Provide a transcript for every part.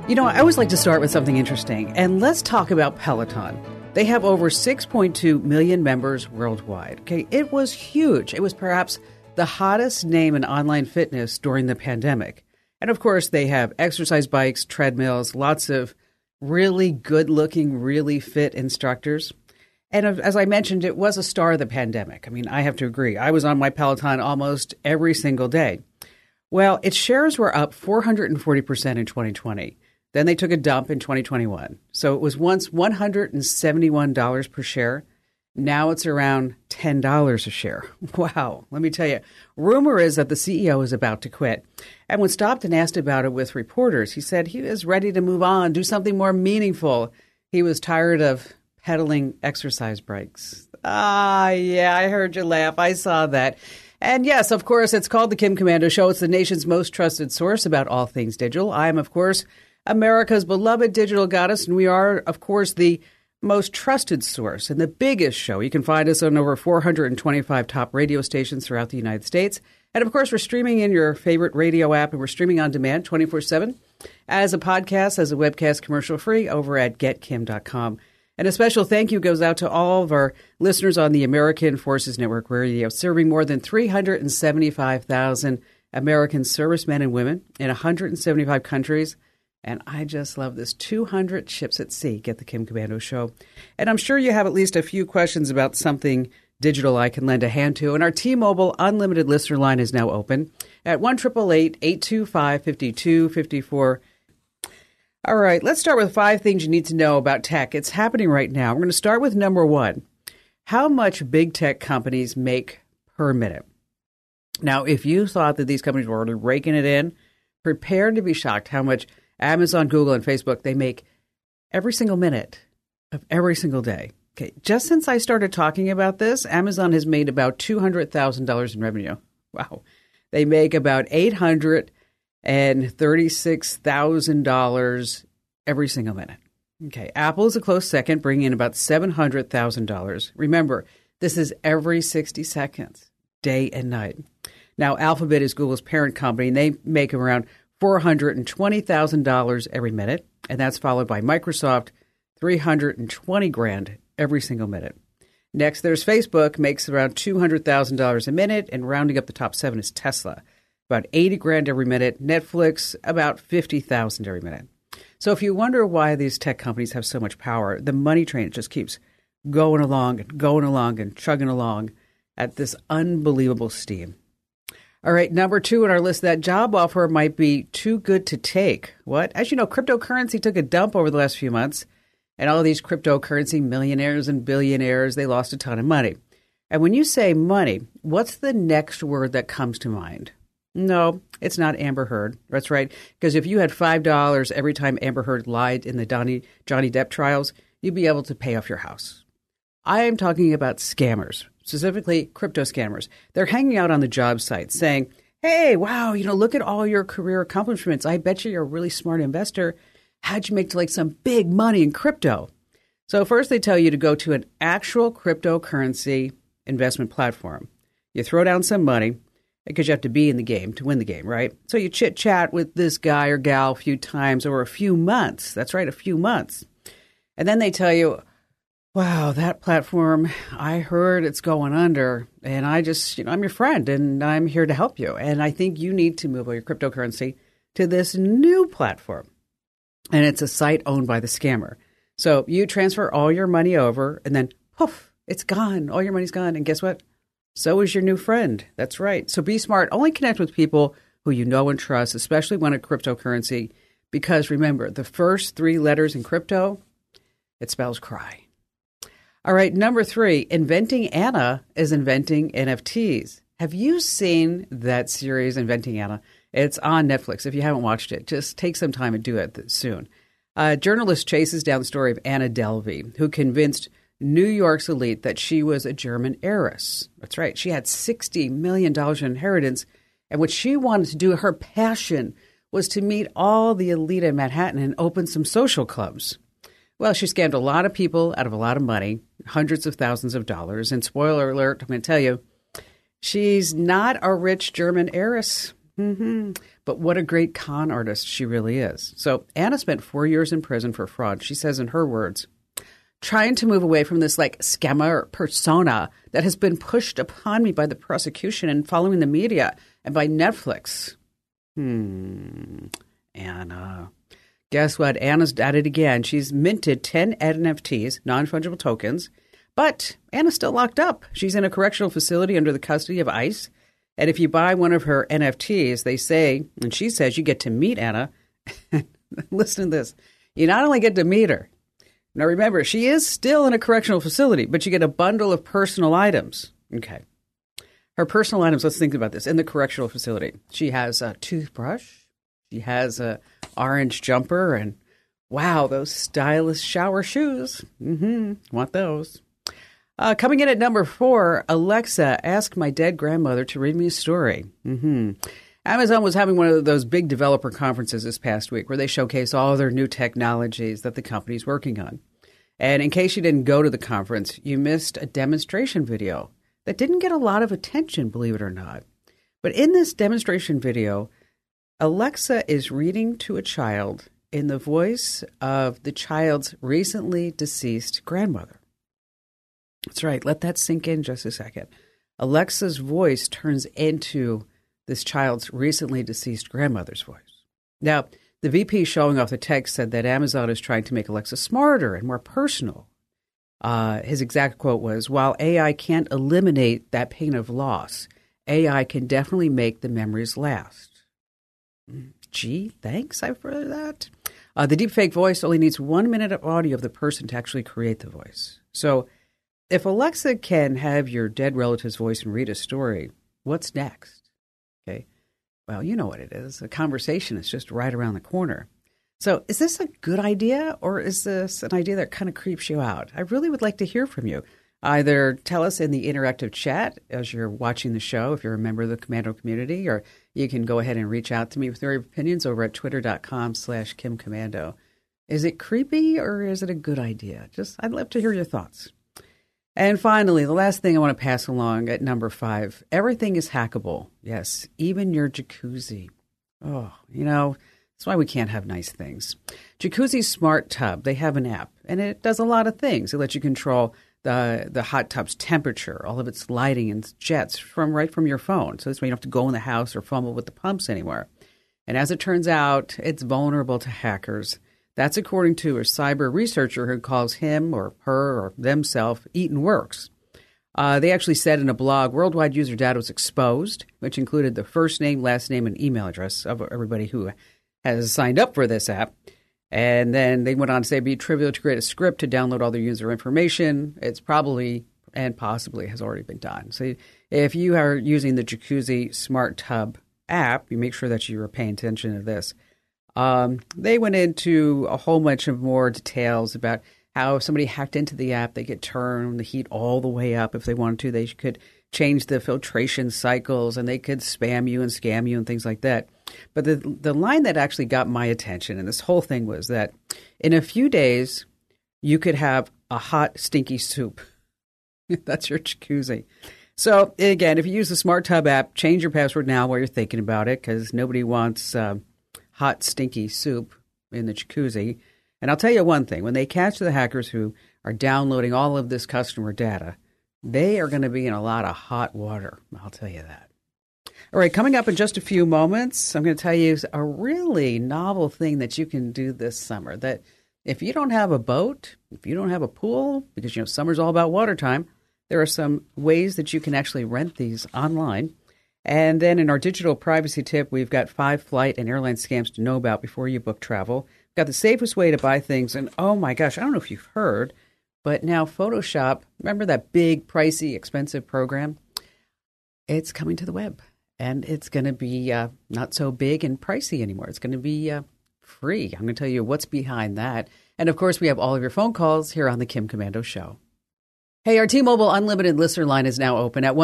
I always like to start with something interesting, and let's talk about Peloton. They have over 6.2 million members worldwide. Okay, it was huge. It was perhaps the hottest name in online fitness during the pandemic. And of course, they have exercise bikes, treadmills, lots of really good-looking, really fit instructors. And as I mentioned, it was a star of the pandemic. I mean, I have to agree. I was on my Peloton almost every single day. Well, its shares were up 440% in 2020. Then they took a dump in 2021. So it was once $171 per share. Now it's around $10 a share. Wow. Let me tell you, rumor is that the CEO is about to quit. And when stopped and asked about it with reporters, he said he was ready to move on, do something more meaningful. He was tired of peddling exercise bikes. Yeah, I heard you laugh. I saw that. And yes, of course, it's called The Kim Komando Show. It's the nation's most trusted source about all things digital. I am, of course, America's beloved digital goddess, and we are, of course, the most trusted source and the biggest show. You can find us on over 425 top radio stations throughout the United States. And, of course, we're streaming in your favorite radio app, and we're streaming on demand 24/7 as a podcast, as a webcast, commercial-free over at getkim.com. And a special thank you goes out to all of our listeners on the American Forces Network Radio, serving more than 375,000 American servicemen and women in 175 countries. And I just love this. 200 ships at sea. Get the Kim Komando Show. And I'm sure you have at least a few questions about something digital I can lend a hand to. And our T-Mobile Unlimited listener line is now open at 1-888-825-5254. All right, let's start with 5 things you need to know about tech. It's happening right now. We're going to start with number 1. How much big tech companies make per minute? Now, if you thought that these companies were already raking it in, prepare to be shocked how much Amazon, Google, and Facebook, they make every single minute of every single day. Okay, just since I started talking about this, Amazon has made about $200,000 in revenue. Wow. They make about $836,000 every single minute. Okay, Apple is a close second, bringing in about $700,000. Remember, this is every 60 seconds, day and night. Now, Alphabet is Google's parent company, and they make around $420,000 every minute, and that's followed by Microsoft, $320,000 every single minute. Next, there's Facebook, makes around $200,000 a minute, and rounding up the top 7 is Tesla, about $80,000 every minute. Netflix, about $50,000 every minute. So if you wonder why these tech companies have so much power, the money train just keeps going along and chugging along at this unbelievable steam. All right, number 2 on our list, that job offer might be too good to take. What? As you know, cryptocurrency took a dump over the last few months, and all these cryptocurrency millionaires and billionaires, they lost a ton of money. And when you say money, what's the next word that comes to mind? No, it's not Amber Heard. That's right, because if you had $5 every time Amber Heard lied in the Johnny Depp trials, you'd be able to pay off your house. I am talking about scammers, specifically crypto scammers. They're hanging out on the job site saying, hey, wow, look at all your career accomplishments. I bet you're a really smart investor. How'd you make some big money in crypto? So first they tell you to go to an actual cryptocurrency investment platform. You throw down some money because you have to be in the game to win the game, right? So you chit-chat with this guy or gal a few times over a few months. That's right, a few months. And then they tell you, wow, that platform, I heard it's going under, and I just, I'm your friend, and I'm here to help you. And I think you need to move all your cryptocurrency to this new platform. And it's a site owned by the scammer. So you transfer all your money over, and then, poof, it's gone. All your money's gone. And guess what? So is your new friend. That's right. So be smart. Only connect with people who you know and trust, especially when a cryptocurrency, because remember, the first 3 letters in crypto, it spells cry. All right, number 3, Inventing Anna is inventing NFTs. Have you seen that series, Inventing Anna? It's on Netflix. If you haven't watched it, just take some time and do it soon. A journalist chases down the story of Anna Delvey, who convinced New York's elite that she was a German heiress. That's right. She had $60 million in inheritance, and what she wanted to do, her passion, was to meet all the elite in Manhattan and open some social clubs. Well, she scammed a lot of people out of a lot of money, hundreds of thousands of dollars. And spoiler alert, I'm going to tell you, she's not a rich German heiress. But what a great con artist she really is. So Anna spent 4 years in prison for fraud. She says in her words, trying to move away from this like scammer persona that has been pushed upon me by the prosecution and following the media and by Netflix. Anna. Guess what? Anna's at it again. She's minted 10 NFTs, non-fungible tokens, but Anna's still locked up. She's in a correctional facility under the custody of ICE. And if you buy one of her NFTs, they say, and she says, you get to meet Anna. Listen to this. You not only get to meet her. Now, remember, she is still in a correctional facility, but you get a bundle of personal items. Okay. Her personal items, let's think about this. In the correctional facility, she has a toothbrush. She has a orange jumper. And wow, those stylish shower shoes. Want those. Coming in at number 4, Alexa, ask my dead grandmother to read me a story. Amazon was having one of those big developer conferences this past week where they showcase all their new technologies that the company's working on. And in case you didn't go to the conference, you missed a demonstration video that didn't get a lot of attention, believe it or not. But in this demonstration video, Alexa is reading to a child in the voice of the child's recently deceased grandmother. That's right. Let that sink in just a second. Alexa's voice turns into this child's recently deceased grandmother's voice. Now, the VP showing off the text said that Amazon is trying to make Alexa smarter and more personal. His exact quote was, while AI can't eliminate that pain of loss, AI can definitely make the memories last. Gee, thanks. I've heard that. The deepfake voice only needs 1 minute of audio of the person to actually create the voice. So if Alexa can have your dead relative's voice and read a story, what's next? Okay. Well, you know what it is. A conversation is just right around the corner. So is this a good idea, or is this an idea that kind of creeps you out? I really would like to hear from you. Either tell us in the interactive chat as you're watching the show, if you're a member of the Komando community, or you can go ahead and reach out to me with your opinions over at twitter.com/KimKomando. Is it creepy, or is it a good idea? I'd love to hear your thoughts. And finally, the last thing I want to pass along at number 5, everything is hackable. Yes, even your jacuzzi. Oh, that's why we can't have nice things. Jacuzzi Smart Tub, they have an app, and it does a lot of things. It lets you control the hot tub's temperature, all of its lighting and jets right from your phone. So this way you don't have to go in the house or fumble with the pumps anymore. And as it turns out, it's vulnerable to hackers. That's according to a cyber researcher who calls him or her or themselves Eaton Works. They actually said in a blog, worldwide user data was exposed, which included the first name, last name, and email address of everybody who has signed up for this app. And then they went on to say it'd be trivial to create a script to download all their user information. It's probably and possibly has already been done. So if you are using the Jacuzzi Smart Tub app, you make sure that you are paying attention to this. They went into a whole bunch of more details about how if somebody hacked into the app, they could turn the heat all the way up if they wanted to. They could change the filtration cycles, and they could spam you and scam you and things like that. But the line that actually got my attention in this whole thing was that in a few days, you could have a hot, stinky soup. That's your jacuzzi. So, again, if you use the Smart Tub app, change your password now while you're thinking about it, because nobody wants hot, stinky soup in the jacuzzi. And I'll tell you one thing. When they catch the hackers who are downloading all of this customer data, they are going to be in a lot of hot water. I'll tell you that. All right, coming up in just a few moments, I'm going to tell you a really novel thing that you can do this summer. That if you don't have a boat, if you don't have a pool, because, summer's all about water time, there are some ways that you can actually rent these online. And then in our digital privacy tip, we've got 5 flight and airline scams to know about before you book travel. We've got the safest way to buy things. And oh my gosh, I don't know if you've heard, but now Photoshop, remember that big, pricey, expensive program? It's coming to the web. And it's going to be not so big and pricey anymore. It's going to be free. I'm going to tell you what's behind that. And of course, we have all of your phone calls here on the Kim Komando Show. Hey, our T-Mobile Unlimited listener line is now open at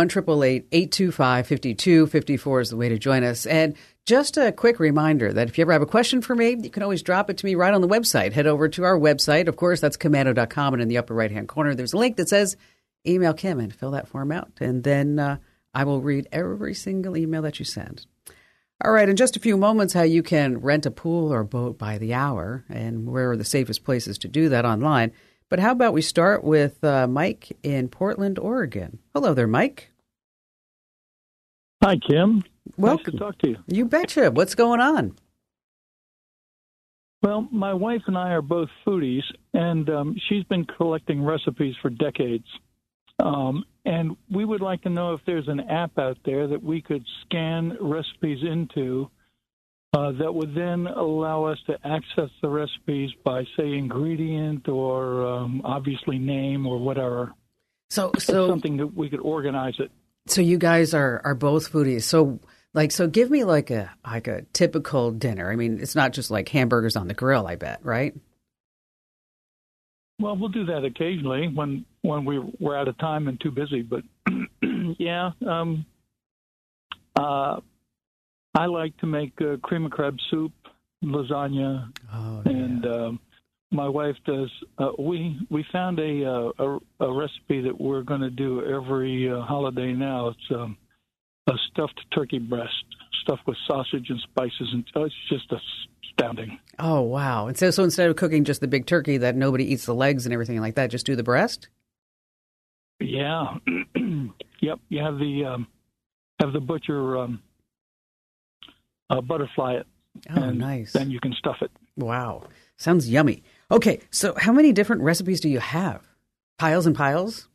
1-888-825-5254 is the way to join us. And just a quick reminder that if you ever have a question for me, you can always drop it to me right on the website. Head over to our website. Of course, that's komando.com. And in the upper right-hand corner, there's a link that says email Kim, and fill that form out. And then I will read every single email that you send. All right, in just a few moments, how you can rent a pool or boat by the hour and where are the safest places to do that online. But how about we start with Mike in Portland, Oregon. Hello there, Mike. Hi, Kim. Welcome. Nice to talk to you. You betcha. What's going on? Well, my wife and I are both foodies, and she's been collecting recipes for decades. And we would like to know if there's an app out there that we could scan recipes into that would then allow us to access the recipes by, say, ingredient or obviously name or whatever. So something that we could organize it. So you guys are both foodies. So give me like a typical dinner. I mean, it's not just like hamburgers on the grill, I bet, right? Well, we'll do that occasionally when we're out of time and too busy. But yeah, I like to make cream of crab soup, lasagna, and my wife does. We found a recipe that we're going to do every holiday now. It's a stuffed turkey breast, stuffed with sausage and spices, and it's just astounding. Oh, wow. And so instead of cooking just the big turkey that nobody eats the legs and everything like that, just do the breast? Yeah. Yep. You have the butcher butterfly it. Oh, nice. Then you can stuff it. Wow. Sounds yummy. Okay, so how many different recipes do you have? Piles and piles?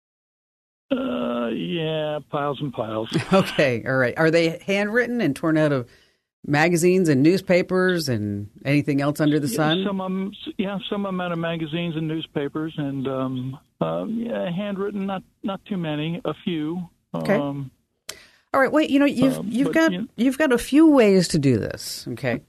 Yeah, piles and piles. Okay, all right. Are they handwritten and torn out of magazines and newspapers and anything else under the sun? Some of them out of magazines and newspapers, and handwritten. Not too many. A few. Okay. All right. Wait. You've got a few ways to do this. Okay.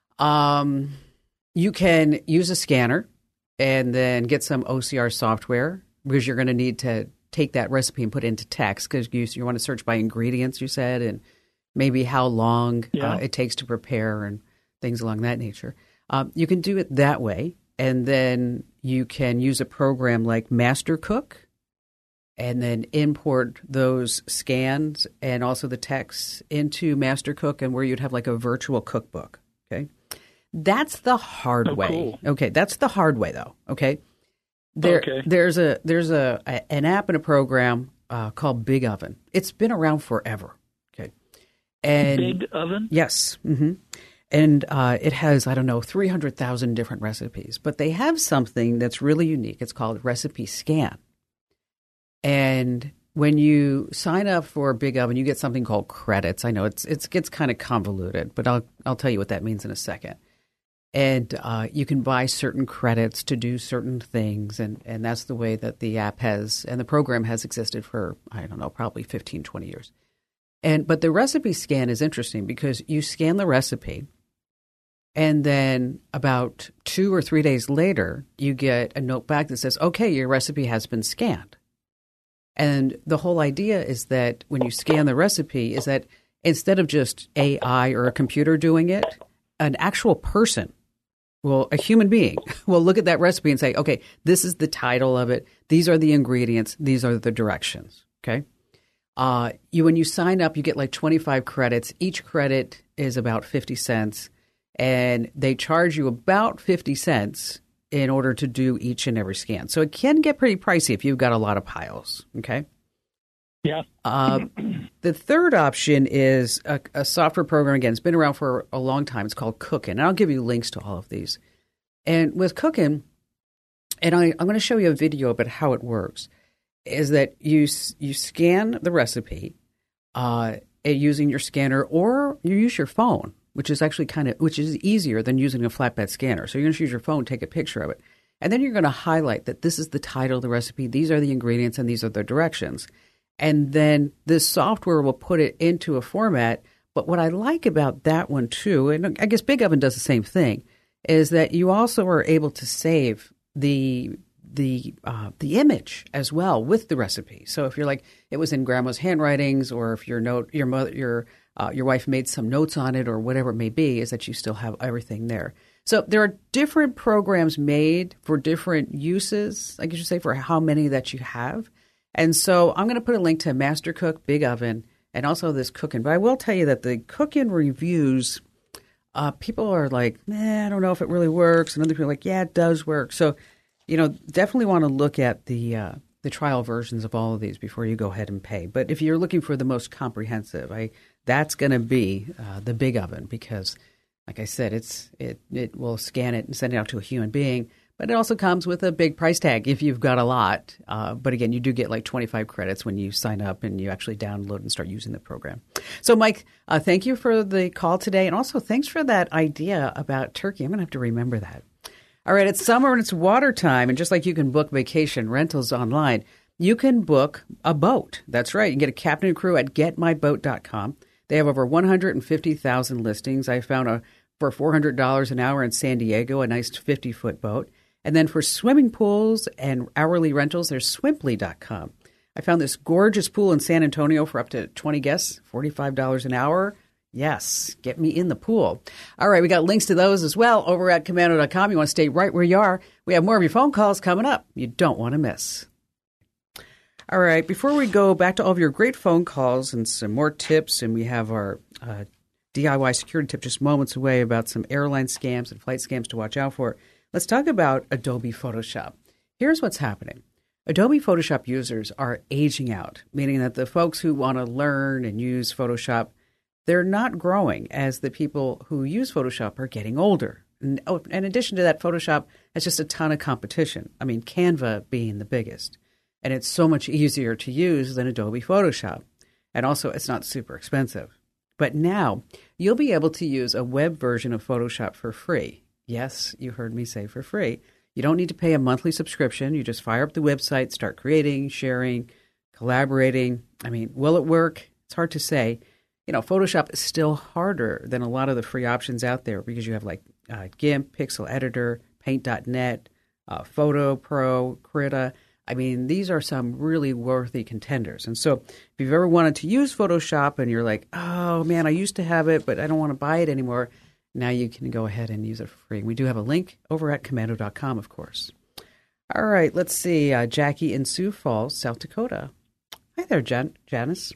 You can use a scanner and then get some OCR software because you're going to need to take that recipe and put it into text because you want to search by ingredients, you said, and maybe how long it takes to prepare and things along that nature. You can do it that way, and then you can use a program like MasterCook and then import those scans and also the text into MasterCook and where you'd have like a virtual cookbook, okay? That's the hard way. Cool. Okay, that's the hard way, though, okay? There's an app and a program called Big Oven. It's been around forever. Okay, and Big Oven. Yes, mm-hmm. And it has 300,000 different recipes. But they have something that's really unique. It's called Recipe Scan. And when you sign up for Big Oven, you get something called credits. I know it gets kind of convoluted, but I'll tell you what that means in a second. And you can buy certain credits to do certain things, and that's the way that the app has and the program has existed for, probably 15, 20 years. But the recipe scan is interesting because you scan the recipe, and then about 2 or 3 days later, you get a note back that says, okay, your recipe has been scanned. And the whole idea is that when you scan the recipe is that instead of just AI or a computer doing it, an actual person, a human being, will look at that recipe and say, okay, this is the title of it. These are the ingredients. These are the directions. Okay. When you sign up, you get like 25 credits. Each credit is about 50 cents. And they charge you about 50 cents in order to do each and every scan. So it can get pretty pricey if you've got a lot of piles. Okay. Yeah. The third option is a software program. Again, it's been around for a long time. It's called Cookin. And I'll give you links to all of these. And with Cookin, and I'm going to show you a video about how it works, is that you scan the recipe using your scanner, or you use your phone, which is actually which is easier than using a flatbed scanner. So you're going to use your phone, take a picture of it. And then you're going to highlight that this is the title of the recipe, these are the ingredients, and these are the directions. And then this software will put it into a format. But what I like about that one too, and I guess Big Oven does the same thing, is that you also are able to save the image as well with the recipe. So if you're like it was in Grandma's handwritings, or if your wife made some notes on it, or whatever it may be, is that you still have everything there. So there are different programs made for different uses, I guess you say, for how many that you have. And so I'm going to put a link to MasterCook, Big Oven, and also this cook-in. But I will tell you that the cook-in reviews, people are like, I don't know if it really works. And other people are like, yeah, it does work. So, definitely want to look at the trial versions of all of these before you go ahead and pay. But if you're looking for the most comprehensive, that's going to be the Big Oven because, like I said, it will scan it and send it out to a human being. But it also comes with a big price tag if you've got a lot. But again, you do get like 25 credits when you sign up and you actually download and start using the program. So, Mike, thank you for the call today. And also thanks for that idea about turkey. I'm going to have to remember that. All right, it's summer and it's water time. And just like you can book vacation rentals online, you can book a boat. That's right. You can get a captain and crew at getmyboat.com. They have over 150,000 listings. I found for $400 an hour in San Diego, a nice 50-foot boat. And then for swimming pools and hourly rentals, there's swimply.com. I found this gorgeous pool in San Antonio for up to 20 guests, $45 an hour. Yes, get me in the pool. All right, we got links to those as well over at Komando.com. You want to stay right where you are. We have more of your phone calls coming up. You don't want to miss. All right, before we go back to all of your great phone calls and some more tips, and we have our DIY security tip just moments away about some airline scams and flight scams to watch out for. Let's talk about Adobe Photoshop. Here's what's happening. Adobe Photoshop users are aging out, meaning that the folks who want to learn and use Photoshop, they're not growing as the people who use Photoshop are getting older. And in addition to that, Photoshop has just a ton of competition. I mean, Canva being the biggest. And it's so much easier to use than Adobe Photoshop. And also, it's not super expensive. But now, you'll be able to use a web version of Photoshop for free. Yes, you heard me say for free. You don't need to pay a monthly subscription. You just fire up the website, start creating, sharing, collaborating. I mean, will it work? It's hard to say. Photoshop is still harder than a lot of the free options out there because you have like GIMP, Pixel Editor, Paint.net, Photo Pro, Krita. I mean, these are some really worthy contenders. And so if you've ever wanted to use Photoshop and you're like, oh, man, I used to have it, but I don't want to buy it anymore, now you can go ahead and use it for free. We do have a link over at Komando.com, of course. All right, let's see. Jackie in Sioux Falls, South Dakota. Hi there, Janice.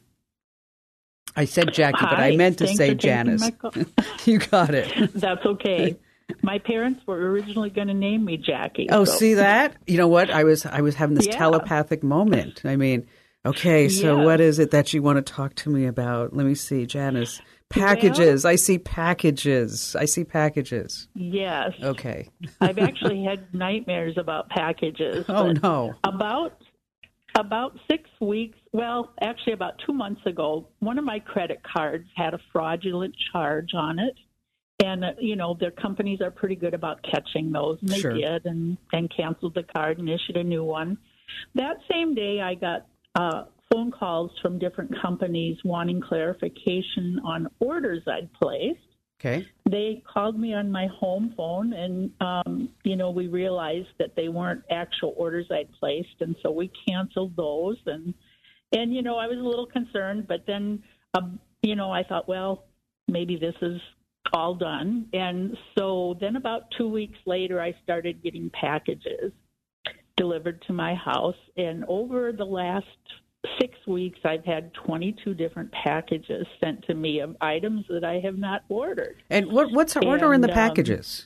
I said Jackie, Hi, but I meant to say Janice. You got it. That's okay. My parents were originally going to name me Jackie. Oh, so. See that? You know what? I was having this telepathic moment. I mean, okay, so what is it that you want to talk to me about? Let me see, Janice. Packages. Well, I see packages. Yes. Okay. I've actually had nightmares about packages. Oh, no. About 6 weeks, well, actually about 2 months ago, one of my credit cards had a fraudulent charge on it. And, their companies are pretty good about catching those. And they did and canceled the card and issued a new one. That same day, I got phone calls from different companies wanting clarification on orders I'd placed. Okay. They called me on my home phone, and, we realized that they weren't actual orders I'd placed, and so we canceled those. And I was a little concerned, but then, I thought, well, maybe this is all done. And so then about 2 weeks later, I started getting packages delivered to my house, and over the last 6 weeks, I've had 22 different packages sent to me of items that I have not ordered. And what's the order in the packages?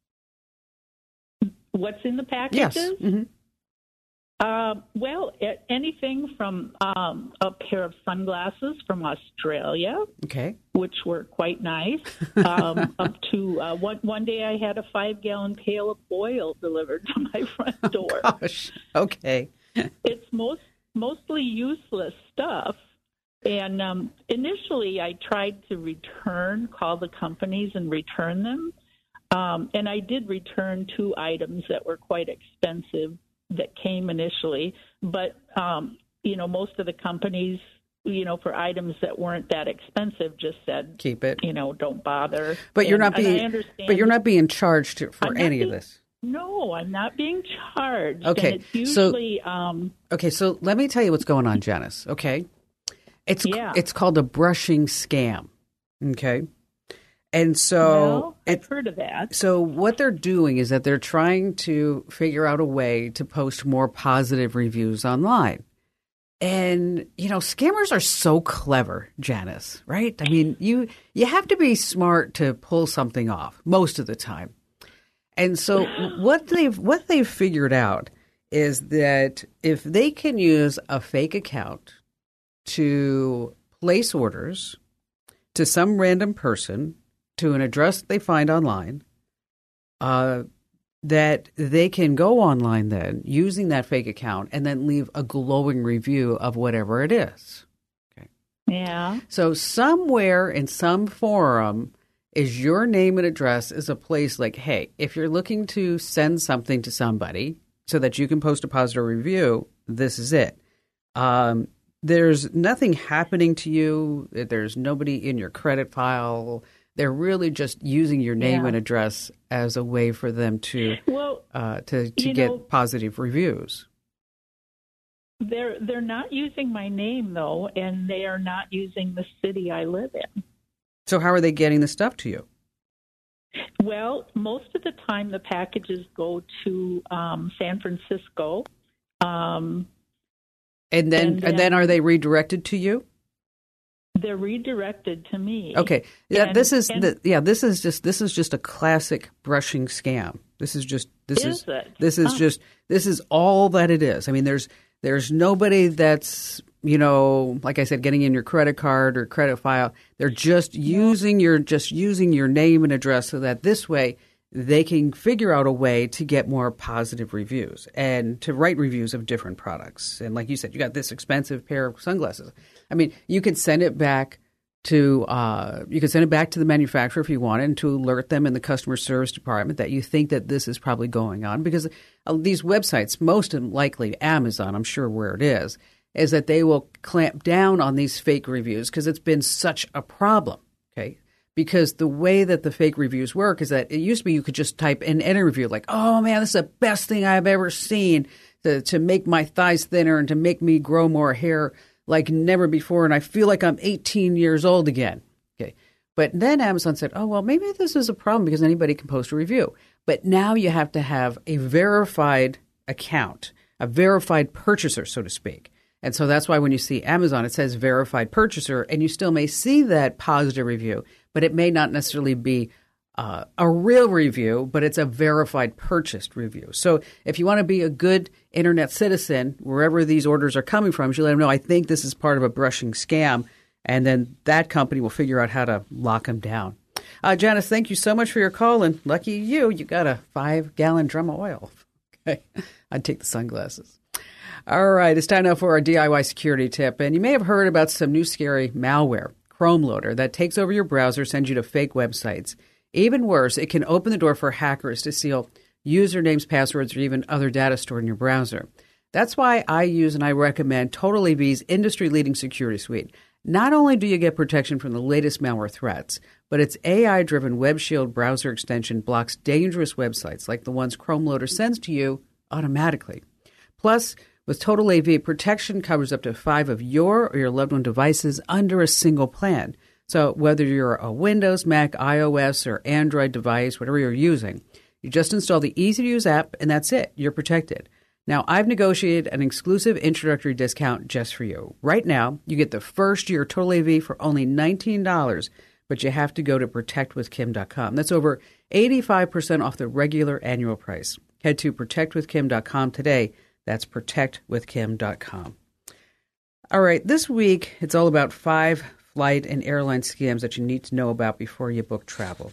What's in the packages? Yes. Mm-hmm. Well, anything from a pair of sunglasses from Australia, okay, which were quite nice, up to one day I had a 5-gallon pail of oil delivered to my front door. Oh, gosh. Okay. It's mostly useless stuff. And initially I tried to call the companies and return them. And I did return 2 items that were quite expensive that came initially. But, most of the companies, for items that weren't that expensive just said, keep it, don't bother. But you're not being charged for any of this. No, I'm not being charged. Okay. And it's usually, so let me tell you what's going on, Janice. Okay. It's called a brushing scam. Okay. And so I've heard of that. So what they're doing is that they're trying to figure out a way to post more positive reviews online. And, scammers are so clever, Janice, right? I mean, you have to be smart to pull something off most of the time. And so what they've figured out is that if they can use a fake account to place orders to some random person to an address they find online, that they can go online then using that fake account and then leave a glowing review of whatever it is. Okay. Yeah. So somewhere in some forum is your name and address is a place like, hey, if you're looking to send something to somebody so that you can post a positive review, this is it. There's nothing happening to you. There's nobody in your credit file. They're really just using your name and address as a way for them to get positive reviews. They're not using my name though, and they are not using the city I live in. So how are they getting the stuff to you? Well, most of the time the packages go to San Francisco. And then are they redirected to you? They're redirected to me. Okay. Yeah, this is just a classic brushing scam. This is all that it is. I mean, there's nobody that's, like I said, getting in your credit card or credit file. They're just using your name and address so that this way they can figure out a way to get more positive reviews and to write reviews of different products. And like you said, you got this expensive pair of sunglasses. I mean, you could send it back to the manufacturer if you wanted, and to alert them in the customer service department that you think that this is probably going on, because these websites, most likely Amazon, I'm sure where it is that they will clamp down on these fake reviews because it's been such a problem. Okay. Because the way that the fake reviews work is that it used to be you could just type in any review like, oh, man, this is the best thing I've ever seen to make my thighs thinner and to make me grow more hair like never before. And I feel like I'm 18 years old again. Okay. But then Amazon said, oh, well, maybe this is a problem because anybody can post a review. But now you have to have a verified account, a verified purchaser, so to speak. And so that's why when you see Amazon, it says verified purchaser, and you still may see that positive review, but it may not necessarily be a real review, but it's a verified purchased review. So if you want to be a good internet citizen, wherever these orders are coming from, you let them know, I think this is part of a brushing scam, and then that company will figure out how to lock them down. Janice, thank you so much for your call, and lucky you got a 5-gallon drum of oil. Okay, I'd take the sunglasses. All right, it's time now for our DIY security tip. And you may have heard about some new scary malware, Chrome Loader, that takes over your browser, sends you to fake websites. Even worse, it can open the door for hackers to steal usernames, passwords, or even other data stored in your browser. That's why I use and I recommend TotalAV's industry-leading security suite. Not only do you get protection from the latest malware threats, but its AI-driven Web Shield browser extension blocks dangerous websites like the ones Chrome Loader sends to you automatically. Plus, with TotalAV, protection covers up to 5 of your or your loved one devices under a single plan. So whether you're a Windows, Mac, iOS, or Android device, whatever you're using, you just install the easy-to-use app, and that's it. You're protected. Now, I've negotiated an exclusive introductory discount just for you. Right now, you get the first year TotalAV for only $19, but you have to go to protectwithkim.com. That's over 85% off the regular annual price. Head to protectwithkim.com today. That's protectwithkim.com. All right, this week it's all about 5 flight and airline scams that you need to know about before you book travel.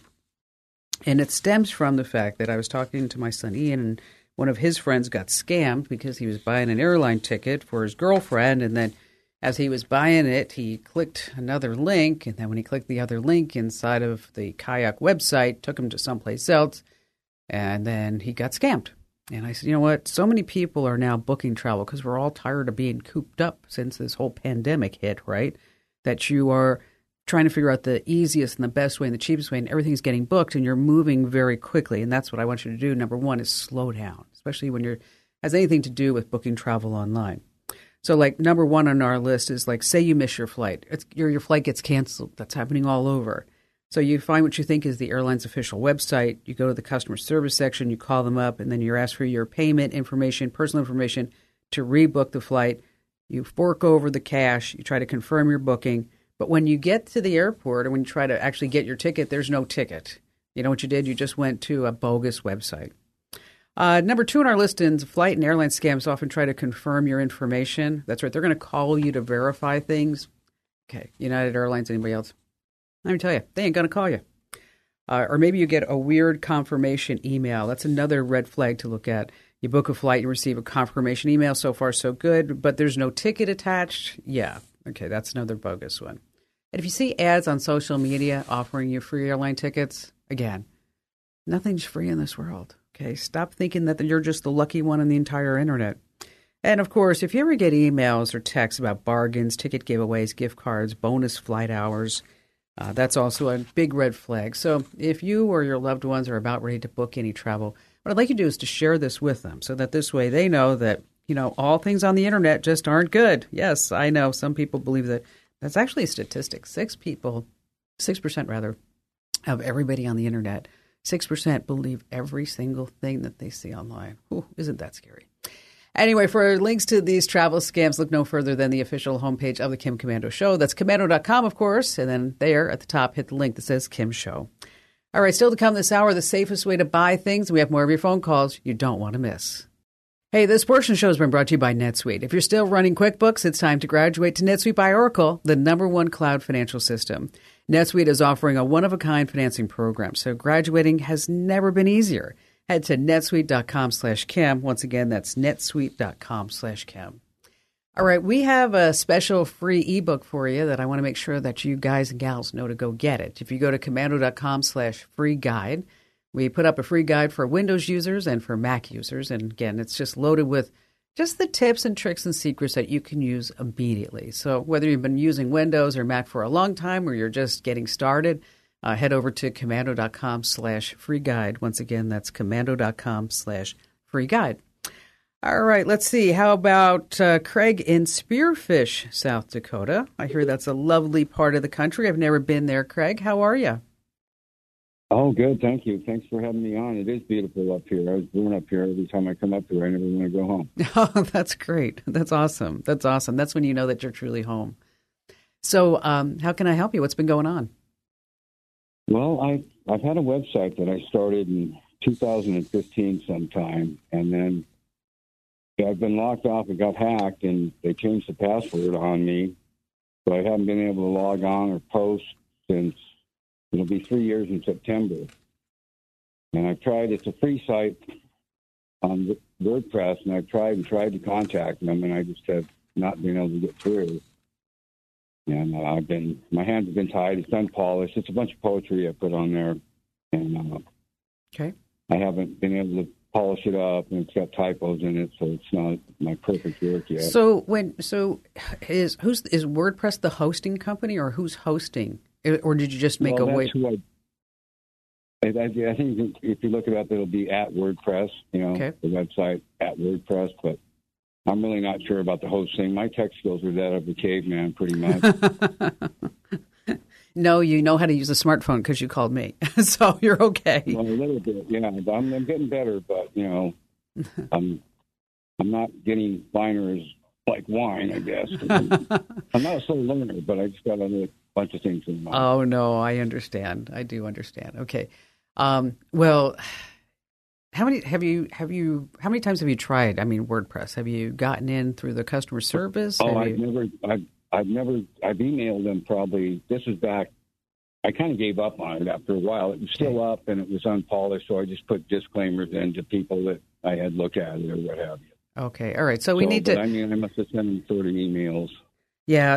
And it stems from the fact that I was talking to my son Ian, and one of his friends got scammed because he was buying an airline ticket for his girlfriend, and then as he was buying it, he clicked another link, and then when he clicked the other link inside of the Kayak website, took him to someplace else, and then he got scammed. And I said, you know what? So many people are now booking travel because we're all tired of being cooped up since this whole pandemic hit, right? That you are trying to figure out the easiest and the best way and the cheapest way, and everything's getting booked, and you're moving very quickly. And that's what I want you to do. Number one is slow down, especially when has anything to do with booking travel online. So like number one on our list is like, say you miss your flight. Your flight gets canceled. That's happening all over. So you find what you think is the airline's official website. You go to the customer service section, you call them up, and then you're asked for your payment information, personal information to rebook the flight. You fork over the cash. You try to confirm your booking. But when you get to the airport or when you try to actually get your ticket, there's no ticket. You know what you did? You just went to a bogus website. Number 2 on our list is flight and airline scams often try to confirm your information. That's right. They're going to call you to verify things. Okay. United Airlines, anybody else? Let me tell you, they ain't going to call you. Or maybe you get a weird confirmation email. That's another red flag to look at. You book a flight, you receive a confirmation email. So far, so good. But there's no ticket attached. Yeah. Okay. That's another bogus one. And if you see ads on social media offering you free airline tickets, again, nothing's free in this world. Okay, stop thinking that you're just the lucky one on the entire internet. And of course, if you ever get emails or texts about bargains, ticket giveaways, gift cards, bonus flight hours, that's also a big red flag. So if you or your loved ones are about ready to book any travel, what I'd like you to do is to share this with them so that this way they know that, all things on the internet just aren't good. Yes, I know some people believe that. That's actually a statistic. 6% rather, of everybody on the internet, 6% believe every single thing that they see online. Ooh, isn't that scary? Anyway, for links to these travel scams, look no further than the official homepage of the Kim Komando Show. That's Komando.com, of course. And then there at the top, hit the link that says Kim Show. All right, still to come this hour, the safest way to buy things. We have more of your phone calls you don't want to miss. Hey, this portion of the show has been brought to you by NetSuite. If you're still running QuickBooks, it's time to graduate to NetSuite by Oracle, the #1 cloud financial system. NetSuite is offering a one-of-a-kind financing program, so graduating has never been easier. Head to netsuite.com/Kim. Once again, that's netsuite.com/Kim. All right, we have a special free ebook for you that I want to make sure that you guys and gals know to go get it. If you go to komando.com/free guide, we put up a free guide for Windows users and for Mac users. And again, it's just loaded with just the tips and tricks and secrets that you can use immediately. So whether you've been using Windows or Mac for a long time or you're just getting started, head over to komando.com/free guide. Once again, that's komando.com/free guide. All right, let's see. How about Craig in Spearfish, South Dakota? I hear that's a lovely part of the country. I've never been there. Craig, how are you? Oh, good. Thank you. Thanks for having me on. It is beautiful up here. I was born up here. Every time I come up here, I never want to go home. Oh, that's great. That's awesome. That's awesome. That's when you know that you're truly home. So how can I help you? What's been going on? Well, I've had a website that I started in 2015 sometime, and then I've been locked off and got hacked, and they changed the password on me, so I haven't been able to log on or post since. It'll be 3 years in September. And I've tried, it's a free site on WordPress, and I've tried to contact them, and I just have not been able to get through. And my hands have been tied. It's unpolished. It's a bunch of poetry I put on there. And okay. I haven't been able to polish it up, and it's got typos in it, so it's not my perfect work yet. So is WordPress the hosting company, or who's hosting? Or did you just make a way? I think if you look it up, it'll be at WordPress, okay. The website at WordPress, but I'm really not sure about the hosting. My tech skills are that of a caveman, pretty much. No, you know how to use a smartphone because you called me, so you're okay. Well, a little bit, yeah. I'm getting better, but, I'm not getting liners like wine, I guess. I'm not a slow learner, but I just got a bunch of things in mind. Oh, no, I understand. I do understand. Okay. Well, how many times have you tried? I mean, WordPress. Have you gotten in through the customer service? Oh, I've emailed them probably. This is back. I kind of gave up on it after a while. It was still up and it was unpolished, so I just put disclaimers in to people that I had looked at it or what have you. Okay. All right. So we need to. I mean, I must have sent them 30 emails. Yeah.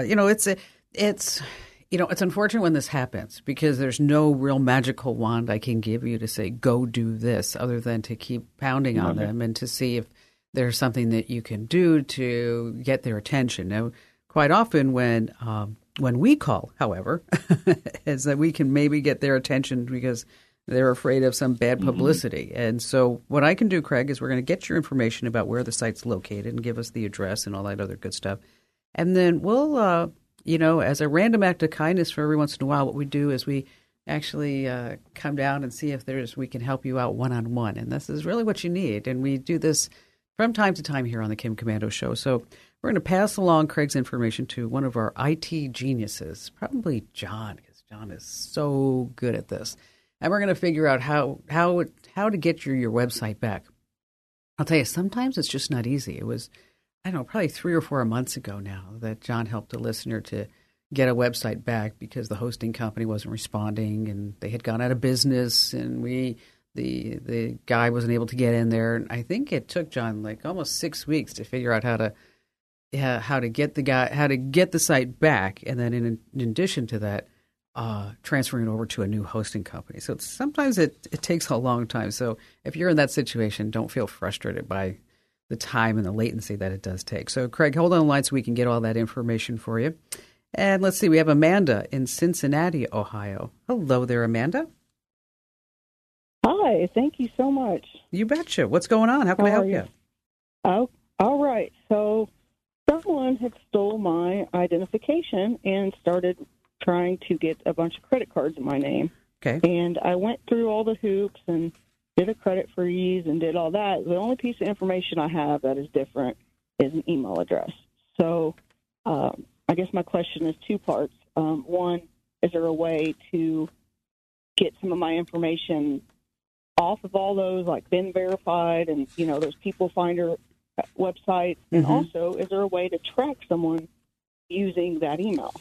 It's unfortunate when this happens because there's no real magical wand I can give you to say, go do this, other than to keep pounding on them and to see if there's something that you can do to get their attention. Now, quite often when we call, however, is that we can maybe get their attention because they're afraid of some bad publicity. Mm-hmm. And so what I can do, Craig, is we're going to get your information about where the site's located and give us the address and all that other good stuff. And then we'll, as a random act of kindness for every once in a while, what we do is we actually come down and see if we can help you out one-on-one. And this is really what you need. And we do this from time to time here on the Kim Komando Show. So we're going to pass along Craig's information to one of our IT geniuses, probably John, because John is so good at this. And we're going to figure out how to get your website back. I'll tell you, sometimes it's just not easy. It was, I don't know, probably 3 or 4 months ago now that John helped a listener to get a website back because the hosting company wasn't responding and they had gone out of business, and the guy wasn't able to get in there. And I think it took John like almost 6 weeks to figure out how to get the site back, and then in addition to that, transferring it over to a new hosting company. So sometimes it takes a long time. So if you're in that situation, don't feel frustrated by the time and the latency that it does take. So Craig, hold on the line so we can get all that information for you. And let's see, we have Amanda in Cincinnati, Ohio. Hello there, Amanda. Hi, thank you so much. You betcha. What's going on? How can I help you? Oh, all right. So someone had stole my identification and started trying to get a bunch of credit cards in my name. Okay. And I went through all the hoops and did a credit freeze and did all that. The only piece of information I have that is different is an email address. So I guess my question is 2 parts. One, is there a way to get some of my information off of all those, like been verified and, those People Finder websites? Mm-hmm. And also, is there a way to track someone using that email?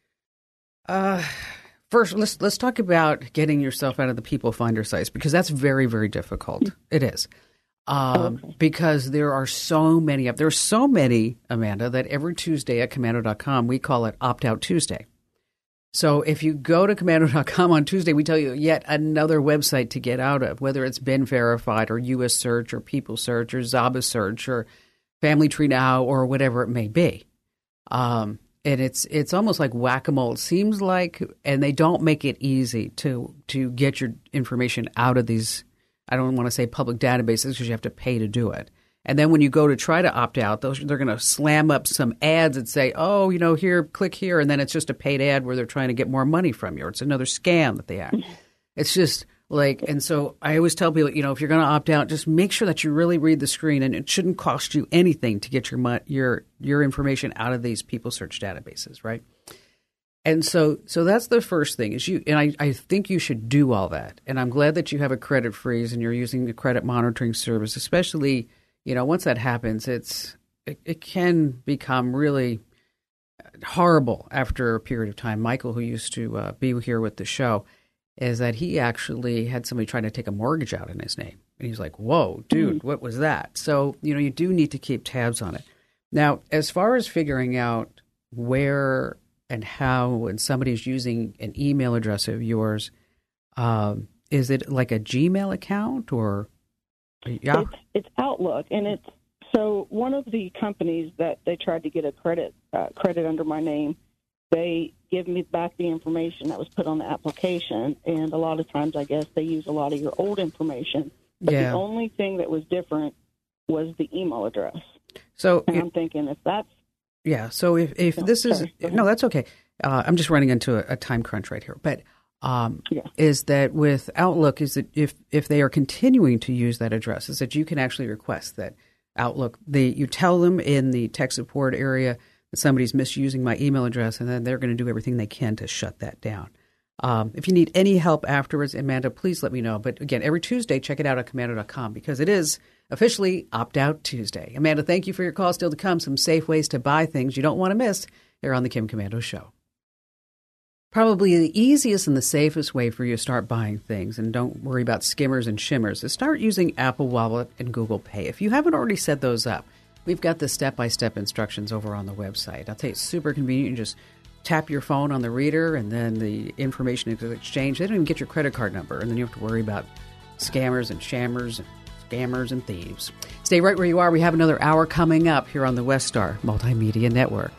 First, let's talk about getting yourself out of the People Finder sites, because that's very, very difficult. It is. Okay. Because there are so many, Amanda, that every Tuesday at Komando.com, we call it Opt-Out Tuesday. So if you go to Komando.com on Tuesday, we tell you yet another website to get out of, whether it's been verified or US Search or People Search or Zaba Search or Family Tree Now or whatever it may be. And it's almost like whack-a-mole. It seems like, and they don't make it easy to get your information out of these, I don't want to say public databases because you have to pay to do it. And then when you go to try to opt out, they're going to slam up some ads and say, oh, here, click here. And then it's just a paid ad where they're trying to get more money from you. Or it's another scam that they have. It's just like, and so I always tell people, if you're going to opt out, just make sure that you really read the screen, and it shouldn't cost you anything to get your information out of these people search databases, right? And so that's the first thing is I think you should do all that. And I'm glad that you have a credit freeze and you're using the credit monitoring service, especially, once that happens, it can become really horrible after a period of time. Michael, who used to be here with the show, is that he actually had somebody trying to take a mortgage out in his name. And he's like, whoa, dude, what was that? So, you do need to keep tabs on it. Now, as far as figuring out where and how when somebody's using an email address of yours, is it like a Gmail account or? Yeah. It's Outlook, and it's so one of the companies that they tried to get a credit under my name, they give me back the information that was put on the application, and a lot of times I guess they use a lot of your old information. But the only thing that was different was the email address. So I'm thinking if that's so if this is no, that's okay. I'm just running into a time crunch right here, but. Is that with Outlook, is that if they are continuing to use that address, is that you can actually request that Outlook, you tell them in the tech support area that somebody's misusing my email address, and then they're going to do everything they can to shut that down. If you need any help afterwards, Amanda, please let me know. But again, every Tuesday, check it out at Komando.com because it is officially Opt-Out Tuesday. Amanda, thank you for your call. Still to come, some safe ways to buy things you don't want to miss here on the Kim Komando Show. Probably the easiest and the safest way for you to start buying things, and don't worry about skimmers and shimmers, is start using Apple Wallet and Google Pay. If you haven't already set those up, we've got the step-by-step instructions over on the website. I'll tell you, it's super convenient. You just tap your phone on the reader, and then the information is exchanged. They don't even get your credit card number, and then you have to worry about scammers and shammers and scammers and thieves. Stay right where you are. We have another hour coming up here on the Westar Multimedia Network.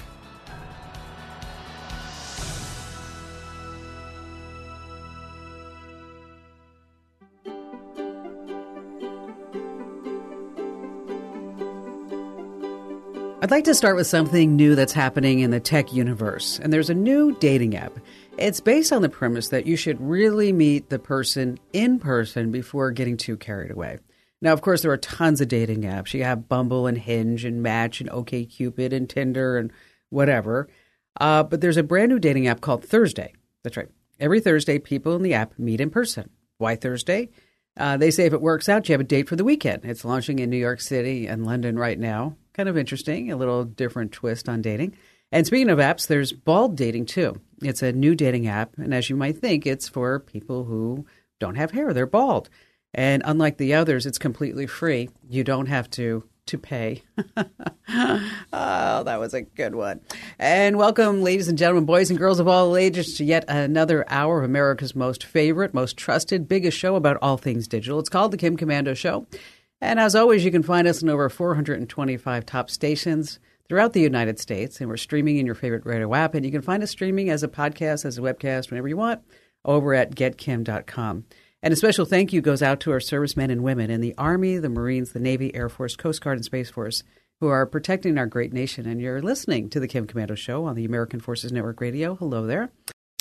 I'd like to start with something new that's happening in the tech universe, and there's a new dating app. It's based on the premise that you should really meet the person in person before getting too carried away. Now, of course, there are tons of dating apps. You have Bumble and Hinge and Match and OkCupid and Tinder and whatever. But there's a brand new dating app called Thursday. That's right. Every Thursday, people in the app meet in person. Why Thursday? They say if it works out, you have a date for the weekend. It's launching in New York City and London right now. Kind of interesting, a little different twist on dating. And speaking of apps, there's Bald Dating, too. It's a new dating app, and as you might think, it's for people who don't have hair. They're bald. And unlike the others, it's completely free. You don't have to pay. Oh, that was a good one. And welcome, ladies and gentlemen, boys and girls of all ages, to yet another hour of America's most favorite, most trusted, biggest show about all things digital. It's called The Kim Komando Show. And as always, you can find us in over 425 top stations throughout the United States. And we're streaming in your favorite radio app. And you can find us streaming as a podcast, as a webcast, whenever you want, over at getkim.com. And a special thank you goes out to our servicemen and women in the Army, the Marines, the Navy, Air Force, Coast Guard, and Space Force who are protecting our great nation. And you're listening to the Kim Komando Show on the American Forces Network Radio. Hello there.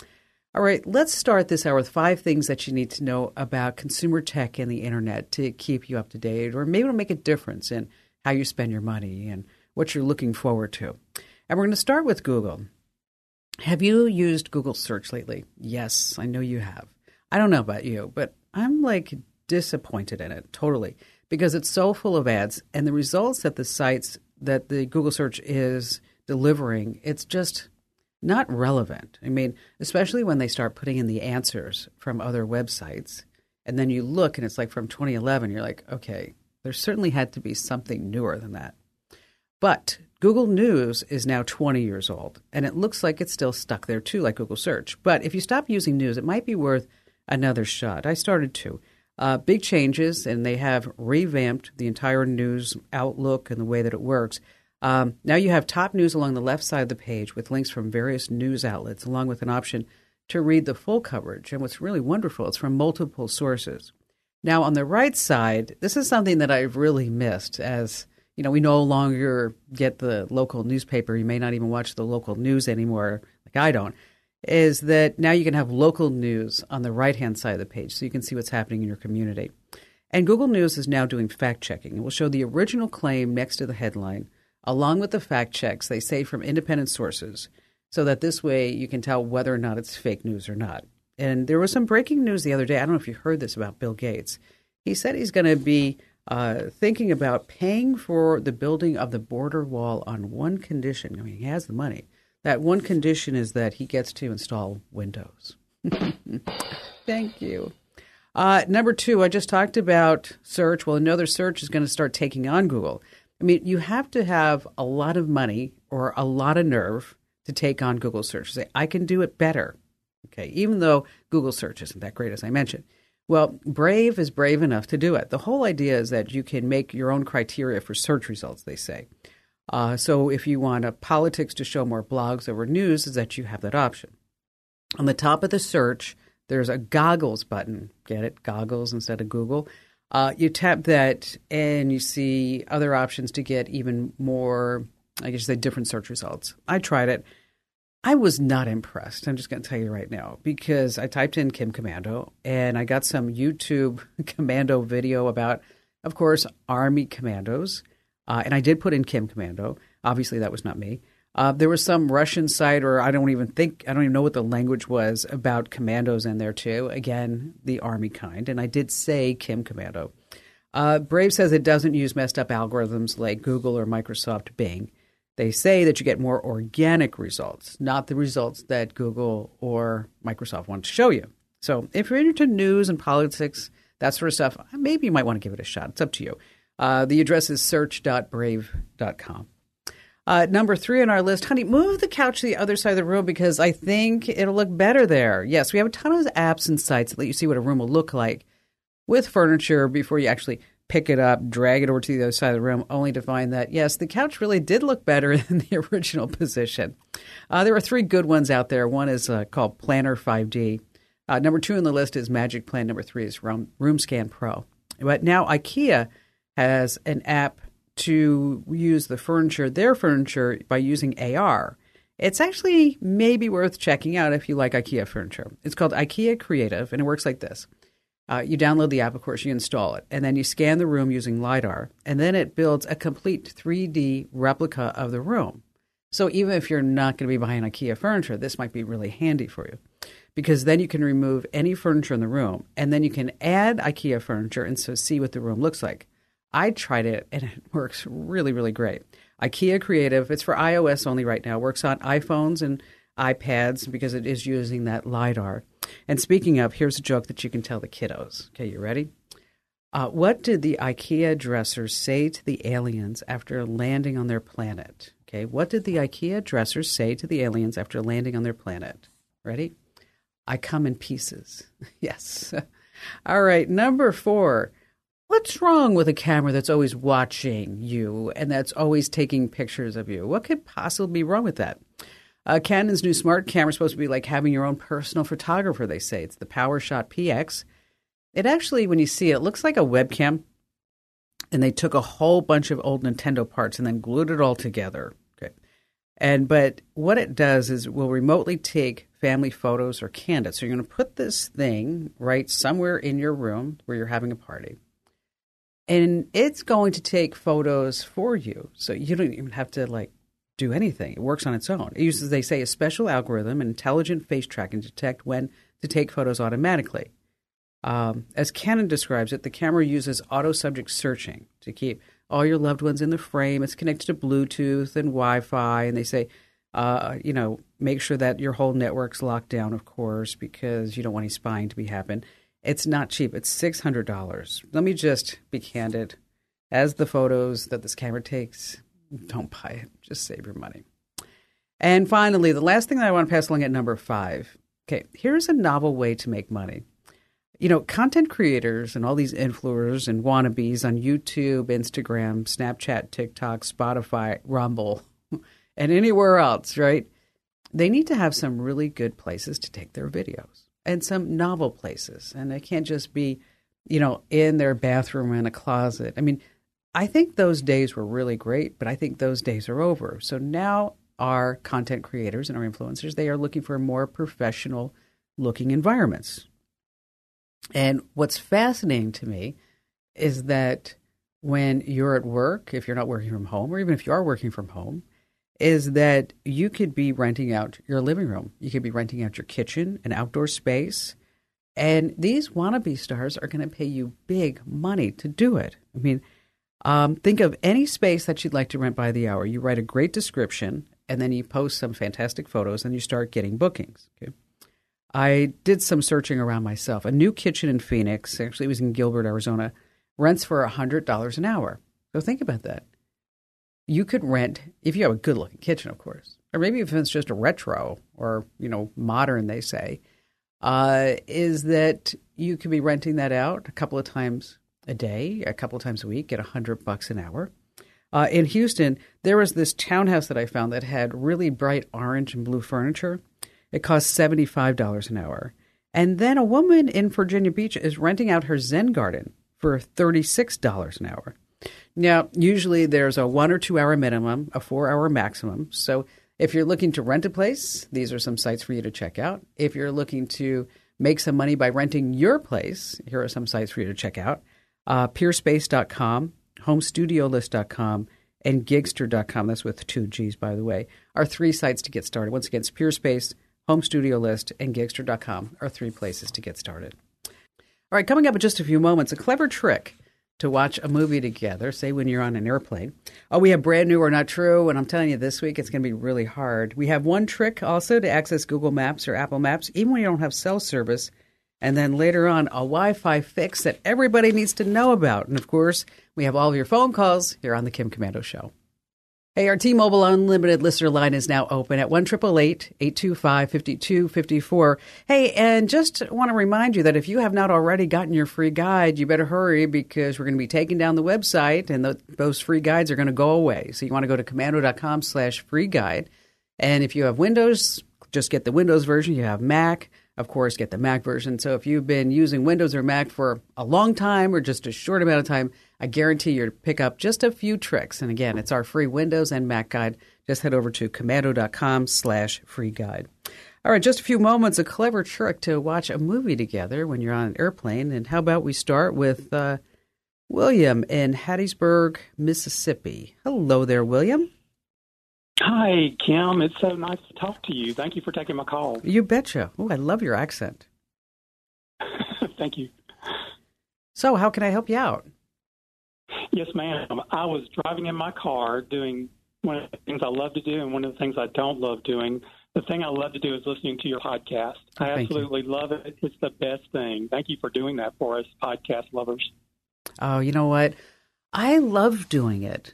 All right, let's start this hour with 5 things that you need to know about consumer tech and the Internet to keep you up to date, or maybe it'll make a difference in how you spend your money and what you're looking forward to. And we're going to start with Google. Have you used Google Search lately? Yes, I know you have. I don't know about you, but I'm disappointed in it totally because it's so full of ads and the results that the sites that the Google search is delivering, it's just not relevant. I mean, especially when they start putting in the answers from other websites and then you look and it's like from 2011, you're like, okay, there certainly had to be something newer than that. But Google News is now 20 years old and it looks like it's still stuck there too, like Google Search. But if you stop using news, it might be worth another shot. I started to. Big changes, and they have revamped the entire news outlook and the way that it works. Now you have top news along the left side of the page with links from various news outlets, along with an option to read the full coverage. And what's really wonderful, it's from multiple sources. Now on the right side, this is something that I've really missed as, you know, we no longer get the local newspaper. You may not even watch the local news anymore, like I don't. Is that now you can have local news on the right-hand side of the page so you can see what's happening in your community. And Google News is now doing fact-checking. It will show the original claim next to the headline, along with the fact checks they say from independent sources, so that this way you can tell whether or not it's fake news or not. And there was some breaking news the other day. I don't know if you heard this about Bill Gates. He said he's going to be thinking about paying for the building of the border wall on one condition. I mean, he has the money. That one condition is that he gets to install Windows. Thank you. Number 2, I just talked about search. Well, another search is going to start taking on Google. I mean, you have to have a lot of money or a lot of nerve to take on Google search. Say, I can do it better. Okay, even though Google search isn't that great, as I mentioned. Well, Brave is brave enough to do it. The whole idea is that you can make your own criteria for search results, they say. So if you want politics to show more blogs over news, is that you have that option. On the top of the search, there's a goggles button. Get it? Goggles instead of Google. You tap that and you see other options to get even more, I guess, different search results. I tried it. I was not impressed. I'm just going to tell you right now because I typed in Kim Komando and I got some YouTube commando video about, of course, Army commandos. And I did put in Kim Komando. Obviously, that was not me. There was some Russian site, or I don't even know what the language was, about commandos in there too. Again, the Army kind. And I did say Kim Komando. Brave says it doesn't use messed up algorithms like Google or Microsoft Bing. They say that you get more organic results, not the results that Google or Microsoft want to show you. So if you're into news and politics, that sort of stuff, maybe you might want to give it a shot. It's up to you. The address is search.brave.com. Number 3 on our list, honey, move the couch to the other side of the room because I think it'll look better there. Yes, we have a ton of apps and sites that let you see what a room will look like with furniture before you actually pick it up, drag it over to the other side of the room, only to find that, yes, the couch really did look better than the original position. There are 3 good ones out there. One is called Planner 5D. Number 2 on the list is Magic Plan. Number 3 is RoomScan Pro. But now IKEA has an app to use their furniture by using AR. It's actually maybe worth checking out if you like IKEA furniture. It's called IKEA Creative, and it works like this. You download the app, of course, you install it, and then you scan the room using LiDAR, and then it builds a complete 3D replica of the room. So even if you're not going to be buying IKEA furniture, this might be really handy for you, because then you can remove any furniture in the room, and then you can add IKEA furniture and so see what the room looks like. I tried it, and it works really, really great. IKEA Creative, it's for iOS only right now, works on iPhones and iPads because it is using that LiDAR. And speaking of, here's a joke that you can tell the kiddos. Okay, you ready? What did the IKEA dressers say to the aliens after landing on their planet? Okay, what did the IKEA dressers say to the aliens after landing on their planet? Ready? I come in pieces. Yes. All right, number 4. What's wrong with a camera that's always watching you and that's always taking pictures of you? What could possibly be wrong with that? Canon's new smart camera is supposed to be like having your own personal photographer, they say. It's the PowerShot PX. It actually, when you see it, it looks like a webcam, and they took a whole bunch of old Nintendo parts and then glued it all together. Okay, but what it does is it will remotely take family photos or candidates. So you're going to put this thing right somewhere in your room where you're having a party, and it's going to take photos for you. So you don't even have to do anything. It works on its own. It uses, they say, a special algorithm and intelligent face tracking to detect when to take photos automatically. As Canon describes it, the camera uses auto-subject searching to keep all your loved ones in the frame. It's connected to Bluetooth and Wi-Fi, and they say, make sure that your whole network's locked down, of course, because you don't want any spying to be happen. It's not cheap. It's $600. Let me just be candid. As the photos that this camera takes, don't buy it. Just save your money. And finally, the last thing that I want to pass along at number 5. Okay, here's a novel way to make money. Content creators and all these influencers and wannabes on YouTube, Instagram, Snapchat, TikTok, Spotify, Rumble, and anywhere else, right? They need to have some really good places to take their videos and some novel places. And they can't just be, in their bathroom or in a closet. I mean, I think those days were really great, but I think those days are over. So now our content creators and our influencers, they are looking for more professional looking environments. And what's fascinating to me is that when you're at work, if you're not working from home, or even if you are working from home, is that you could be renting out your living room. You could be renting out your kitchen, an outdoor space. And these wannabe stars are going to pay you big money to do it. I mean, think of any space that you'd like to rent by the hour. You write a great description, and then you post some fantastic photos, and you start getting bookings. Okay. I did some searching around myself. A new kitchen in Phoenix, actually it was in Gilbert, Arizona, rents for $100 an hour. So think about that. You could rent, if you have a good-looking kitchen, of course, or maybe if it's just a retro or, modern, they say, is that you could be renting that out a couple of times a day, a couple of times a week at $100 an hour. In Houston, there was this townhouse that I found that had really bright orange and blue furniture. It costs $75 an hour. And then a woman in Virginia Beach is renting out her Zen garden for $36 an hour. Now, usually there's a 1 or 2 hour minimum, a 4 hour maximum. So if you're looking to rent a place, these are some sites for you to check out. If you're looking to make some money by renting your place, here are some sites for you to check out. Peerspace.com, HomeStudioList.com, and Gigster.com, that's with 2 G's, by the way, are 3 sites to get started. Once again, it's Peerspace, Home Studio List, and Gigster.com are 3 places to get started. All right, coming up in just a few moments, a clever trick to watch a movie together, say when you're on an airplane. We have brand new or not true, and I'm telling you this week it's going to be really hard. We have one trick also to access Google Maps or Apple Maps, even when you don't have cell service. And then later on, a Wi-Fi fix that everybody needs to know about. And of course, we have all of your phone calls here on The Kim Komando Show. Hey, our T-Mobile Unlimited listener line is now open at 1-888-825-5254. Hey, and just want to remind you that if you have not already gotten your free guide, you better hurry because we're going to be taking down the website and those free guides are going to go away. So you want to go to komando.com/free guide. And if you have Windows, just get the Windows version. You have Mac, of course, get the Mac version. So if you've been using Windows or Mac for a long time or just a short amount of time, I guarantee you to pick up just a few tricks. And again, it's our free Windows and Mac guide. Just head over to komando.com/free guide. All All right, just a few moments, a clever trick to watch a movie together when you're on an airplane. And how about we start with William in Hattiesburg, Mississippi. Hello there, William. Hi, Kim. It's so nice to talk to you. Thank you for taking my call. You betcha. Oh, I love your accent. Thank you. So how can I help you out? Yes, ma'am. I was driving in my car doing one of the things I love to do and one of the things I don't love doing. The thing I love to do is listening to your podcast. I absolutely love it. It's the best thing. Thank you for doing that for us, podcast lovers. Oh, you know what? I love doing it.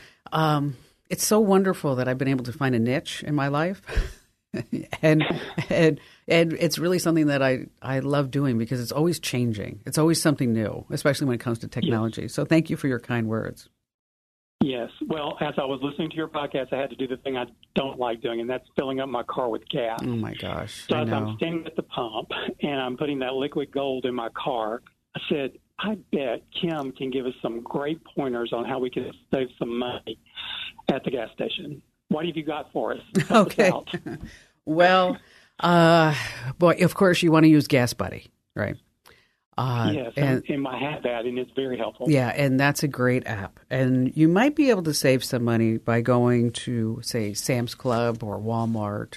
It's so wonderful that I've been able to find a niche in my life. and it's really something that I love doing because it's always changing. It's always something new, especially when it comes to technology. Yes. So thank you for your kind words. Yes. Well, as I was listening to your podcast, I had to do the thing I don't like doing, and that's filling up my car with gas. Oh, my gosh. So as I'm standing at the pump and I'm putting that liquid gold in my car, I said, I bet Kim can give us some great pointers on how we can save some money at the gas station. What have you got for us? Help okay. us out. Well, boy, of course you want to use Gas Buddy, right? Yes, and I have that, and it's very helpful. Yeah, and that's a great app. And you might be able to save some money by going to, say, Sam's Club or Walmart,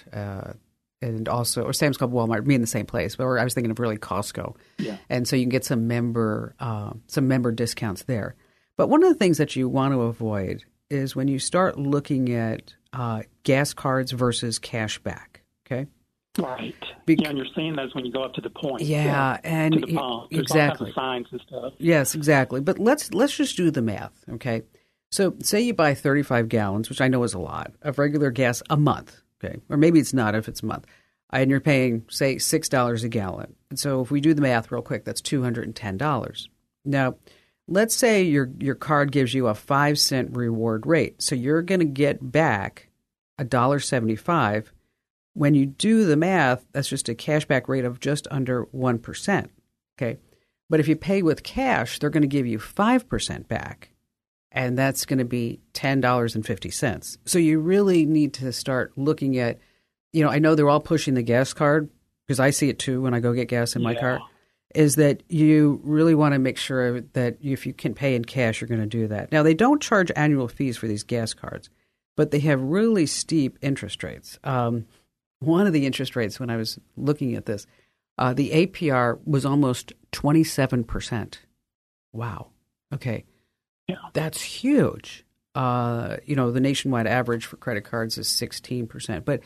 or Sam's Club, Walmart, be in the same place. But I was thinking of really Costco. Yeah. And so you can get some member discounts there. But one of the things that you want to avoid is when you start looking at gas cards versus cash back, okay? Right. And you're seeing those when you go up to the point. Yeah, and to the pump. There's exactly. all kinds of signs and stuff. Yes, exactly. But let's just do the math, okay? So say you buy 35 gallons, which I know is a lot, of regular gas a month, okay? Or maybe it's not if it's a month. And you're paying, say, $6 a gallon. And so if we do the math real quick, that's $210. Now, let's say your card gives you a 5-cent reward rate. So you're going to get back $1.75. When you do the math, that's just a cashback rate of just under 1%. Okay, but if you pay with cash, they're going to give you 5% back, and that's going to be $10.50. So you really need to start looking at, I know they're all pushing the gas card because I see it too when I go get gas in my car. Is that you really want to make sure that if you can pay in cash, you're going to do that. Now, they don't charge annual fees for these gas cards, but they have really steep interest rates. One of the interest rates when I was looking at this, the APR was almost 27%. Wow. Okay. Yeah. That's huge. The nationwide average for credit cards is 16%. But,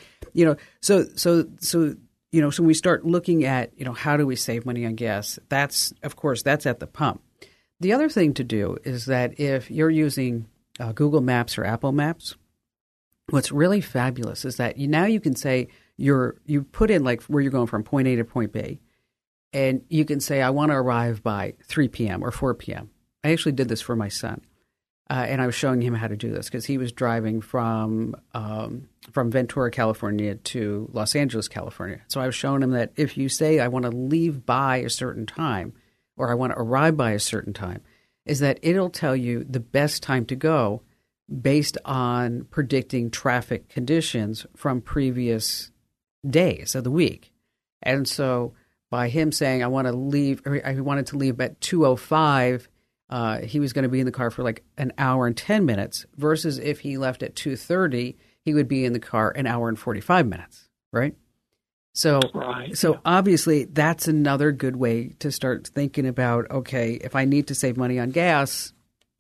so we start looking at, how do we save money on gas? That's at the pump. The other thing to do is that if you're using Google Maps or Apple Maps, what's really fabulous is that now you can say you put in like where you're going from point A to point B, and you can say, I want to arrive by 3 p.m. or 4 p.m. I actually did this for my son, and I was showing him how to do this because he was driving from Ventura, California to Los Angeles, California. So I was showing him that if you say, I want to leave by a certain time or I want to arrive by a certain time, is that it'll tell you the best time to go based on predicting traffic conditions from previous days of the week. And so by him saying, I want to leave, or I wanted to leave at 2:05, he was going to be in the car for like an hour and 10 minutes versus if he left at 2:30, he would be in the car an hour and 45 minutes, right? So obviously that's another good way to start thinking about, okay, if I need to save money on gas,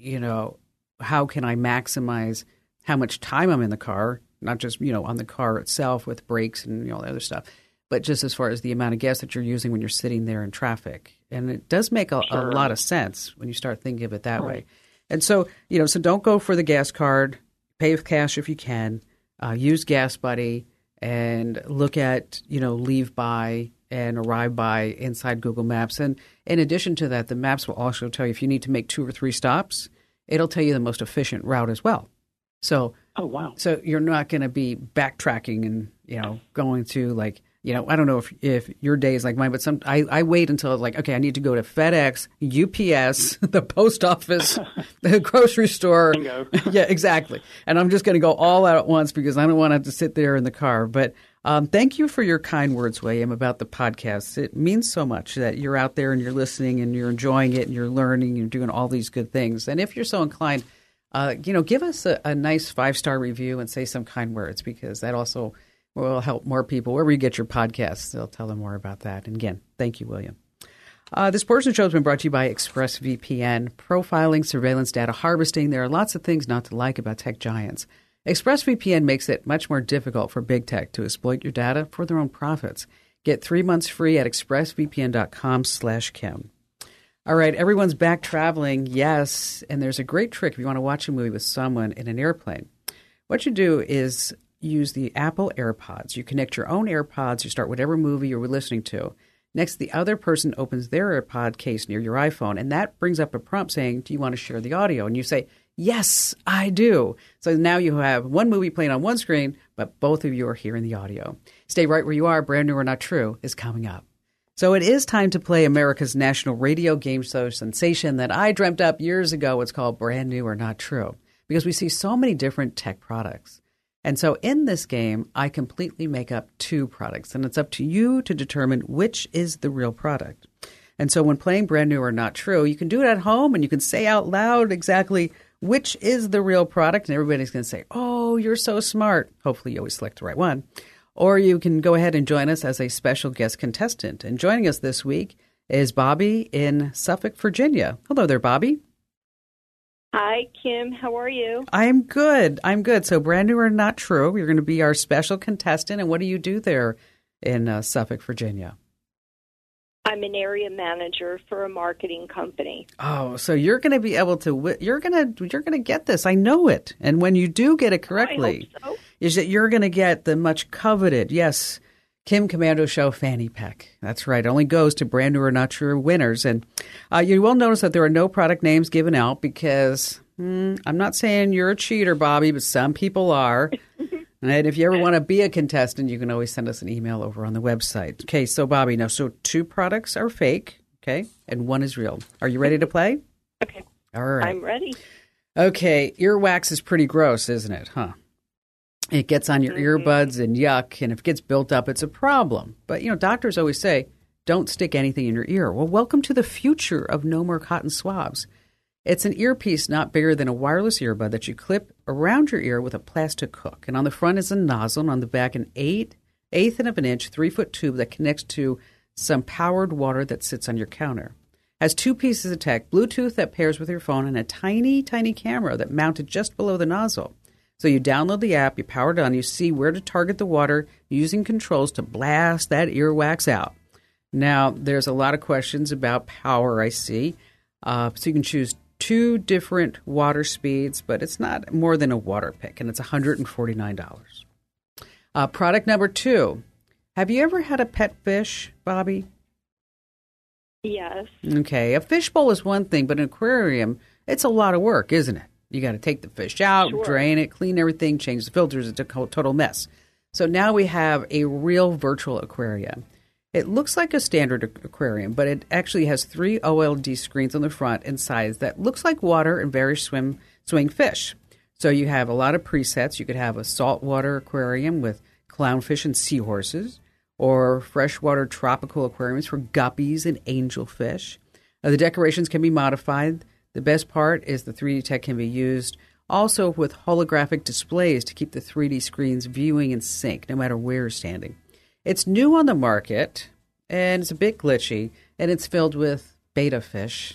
how can I maximize how much time I'm in the car, not just, on the car itself with brakes and all the other stuff, but just as far as the amount of gas that you're using when you're sitting there in traffic. And it does make a lot of sense when you start thinking of it that way. And so, so don't go for the gas card. Pay with cash if you can. Use Gas Buddy and look at, leave by and arrive by inside Google Maps. And in addition to that, the maps will also tell you if you need to make 2 or 3 stops, it'll tell you the most efficient route as well. So, so you're not going to be backtracking and, going to like, I don't know if your day is like mine, but I wait until like, okay, I need to go to FedEx, UPS, the post office, the grocery store. Bingo. Yeah, exactly. And I'm just going to go all out at once because I don't want to have to sit there in the car. But Thank you for your kind words, William, about the podcast. It means so much that you're out there and you're listening and you're enjoying it and you're learning and you're doing all these good things. And if you're so inclined, give us a nice 5-star review and say some kind words, because that also will help more people. Wherever you get your podcasts, they'll tell them more about that. And again, thank you, William. This portion of the show has been brought to you by ExpressVPN. Profiling, surveillance, data harvesting. There are lots of things not to like about tech giants. ExpressVPN makes it much more difficult for big tech to exploit your data for their own profits. Get 3 months free at expressvpn.com/Kim. All right, everyone's back traveling, yes, and there's a great trick if you want to watch a movie with someone in an airplane. What you do is use the Apple AirPods. You connect your own AirPods, you start whatever movie you're listening to. Next, the other person opens their AirPod case near your iPhone, and that brings up a prompt saying, do you want to share the audio? And you say, yes, I do. So now you have one movie playing on one screen, but both of you are hearing the audio. Stay right where you are. Brand New or Not True is coming up. So it is time to play America's national radio game show sensation that I dreamt up years ago. It's called Brand New or Not True, because we see so many different tech products. And so in this game, I completely make up 2 products, and it's up to you to determine which is the real product. And so when playing Brand New or Not True, you can do it at home, and you can say out loud exactly which is the real product, and everybody's going to say, oh, you're so smart. Hopefully you always select the right one. Or you can go ahead and join us as a special guest contestant. And joining us this week is Bobby in Suffolk, Virginia. Hello there, Bobby. Hi, Kim. How are you? I'm good. So Brand New or Not True, you're going to be our special contestant. And what do you do there in Suffolk, Virginia? I'm an area manager for a marketing company. Oh, so you're going to be able to you're going to get this. I know it. And when you do get it correctly, I hope so. Is that you're going to get the much coveted, yes, Kim Komando Show fanny pack. That's right. It only goes to Brand New or Not True winners. And you will notice that there are no product names given out because I'm not saying you're a cheater, Bobby, but some people are. And if you ever want to be a contestant, you can always send us an email over on the website. Okay, so Bobby, now, so 2 products are fake, okay, and 1 is real. Are you ready to play? Okay. All right. I'm ready. Okay, earwax is pretty gross, isn't it, huh? It gets on your earbuds and yuck, and if it gets built up, it's a problem. But, doctors always say, don't stick anything in your ear. Well, welcome to the future of no more cotton swabs. It's an earpiece not bigger than a wireless earbud that you clip around your ear with a plastic hook. And on the front is a nozzle, and on the back an eighth of an inch, 3-foot tube that connects to some powered water that sits on your counter. Has 2 pieces of tech, Bluetooth that pairs with your phone, and a tiny, tiny camera that mounted just below the nozzle. So you download the app, you power it on, you see where to target the water using controls to blast that earwax out. Now, there's a lot of questions about power, I see. So you can choose 2 different water speeds, but it's not more than a water pick, and it's $149. Product number 2. Have you ever had a pet fish, Bobby? Yes. Okay, a fishbowl is one thing, but an aquarium, it's a lot of work, isn't it? You got to take the fish out, Sure. Drain it, clean everything, change the filters. It's a total mess. So now we have a real virtual aquarium. It looks like a standard aquarium, but it actually has 3 OLED screens on the front and sides that looks like water and various swimming fish. So you have a lot of presets. You could have a saltwater aquarium with clownfish and seahorses, or freshwater tropical aquariums for guppies and angelfish. The decorations can be modified. The best part is the 3D tech can be used also with holographic displays to keep the 3D screens viewing in sync no matter where you're standing. It's new on the market, and it's a bit glitchy, and it's filled with betta fish.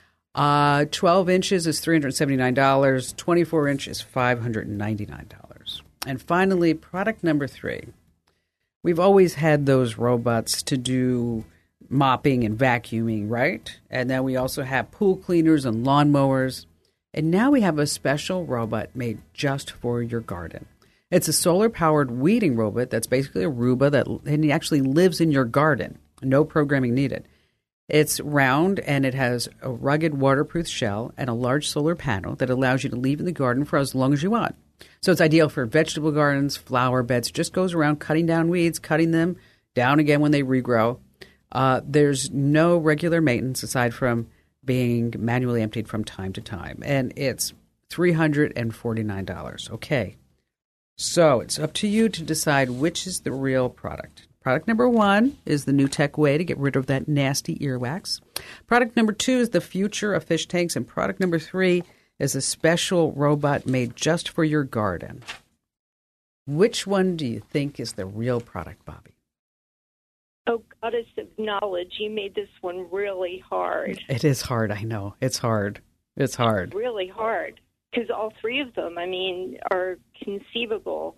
12 inches is $379. 24 inches is $599. And finally, product number 3. We've always had those robots to do mopping and vacuuming, right? And then we also have pool cleaners and lawnmowers. And now we have a special robot made just for your garden. It's a solar-powered weeding robot that's basically a Roomba and it actually lives in your garden. No programming needed. It's round and it has a rugged waterproof shell and a large solar panel that allows you to leave in the garden for as long as you want. So it's ideal for vegetable gardens, flower beds. It just goes around cutting down weeds, cutting them down again when they regrow. There's no regular maintenance aside from being manually emptied from time to time. And it's $349. Okay. So it's up to you to decide which is the real product. Product number 1 is the new tech way to get rid of that nasty earwax. Product number 2 is the future of fish tanks. And product number 3 is a special robot made just for your garden. Which one do you think is the real product, Bobby? Oh, goddess of knowledge, you made this one really hard. It is hard, I know. It's hard. It's hard. It's really hard because all three of them, I mean, are conceivable.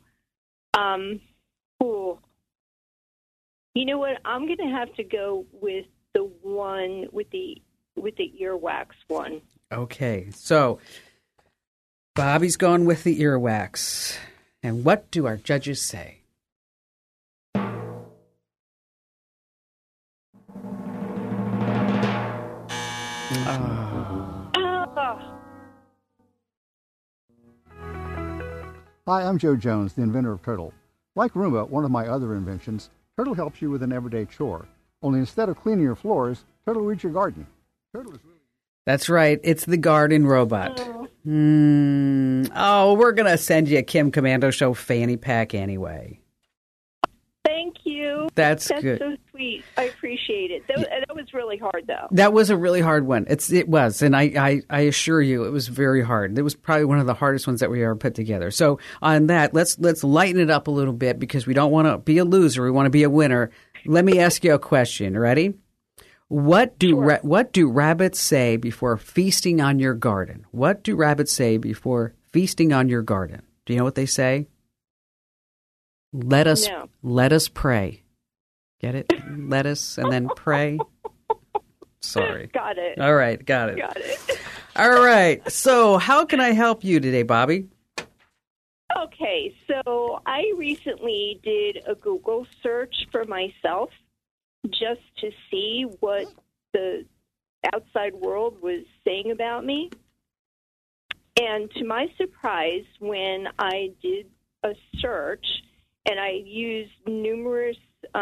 Ooh. You know what? I'm going to have to go with the one with the earwax one. Okay, so Bobby's gone with the earwax. And what do our judges say? Hi, I'm Joe Jones, the inventor of Turtle. Like Roomba, one of my other inventions, Turtle helps you with an everyday chore. Only instead of cleaning your floors, Turtle weeds your garden. Turtle is really... That's right. It's the garden robot. Oh. We're going to send you a Kim Commando Show fanny pack anyway. Thank you. That's good. So sweet. I appreciate it. That was really hard, though. That was a really hard one. It was, and I assure you, it was very hard. It was probably one of the hardest ones that we ever put together. So on that, let's lighten it up a little bit because we don't want to be a loser. We want to be a winner. Let me ask you a question. Ready? What do rabbits say before feasting on your garden? What do rabbits say before feasting on your garden? Do you know what they say? Let us pray. Get it? Let us and then pray. Sorry. Got it. All right, got it. Got it. All right. So, how can I help you today, Bobby? Okay, so I recently did a Google search for myself just to see what the outside world was saying about me. And to my surprise, when I did a search and I used numerous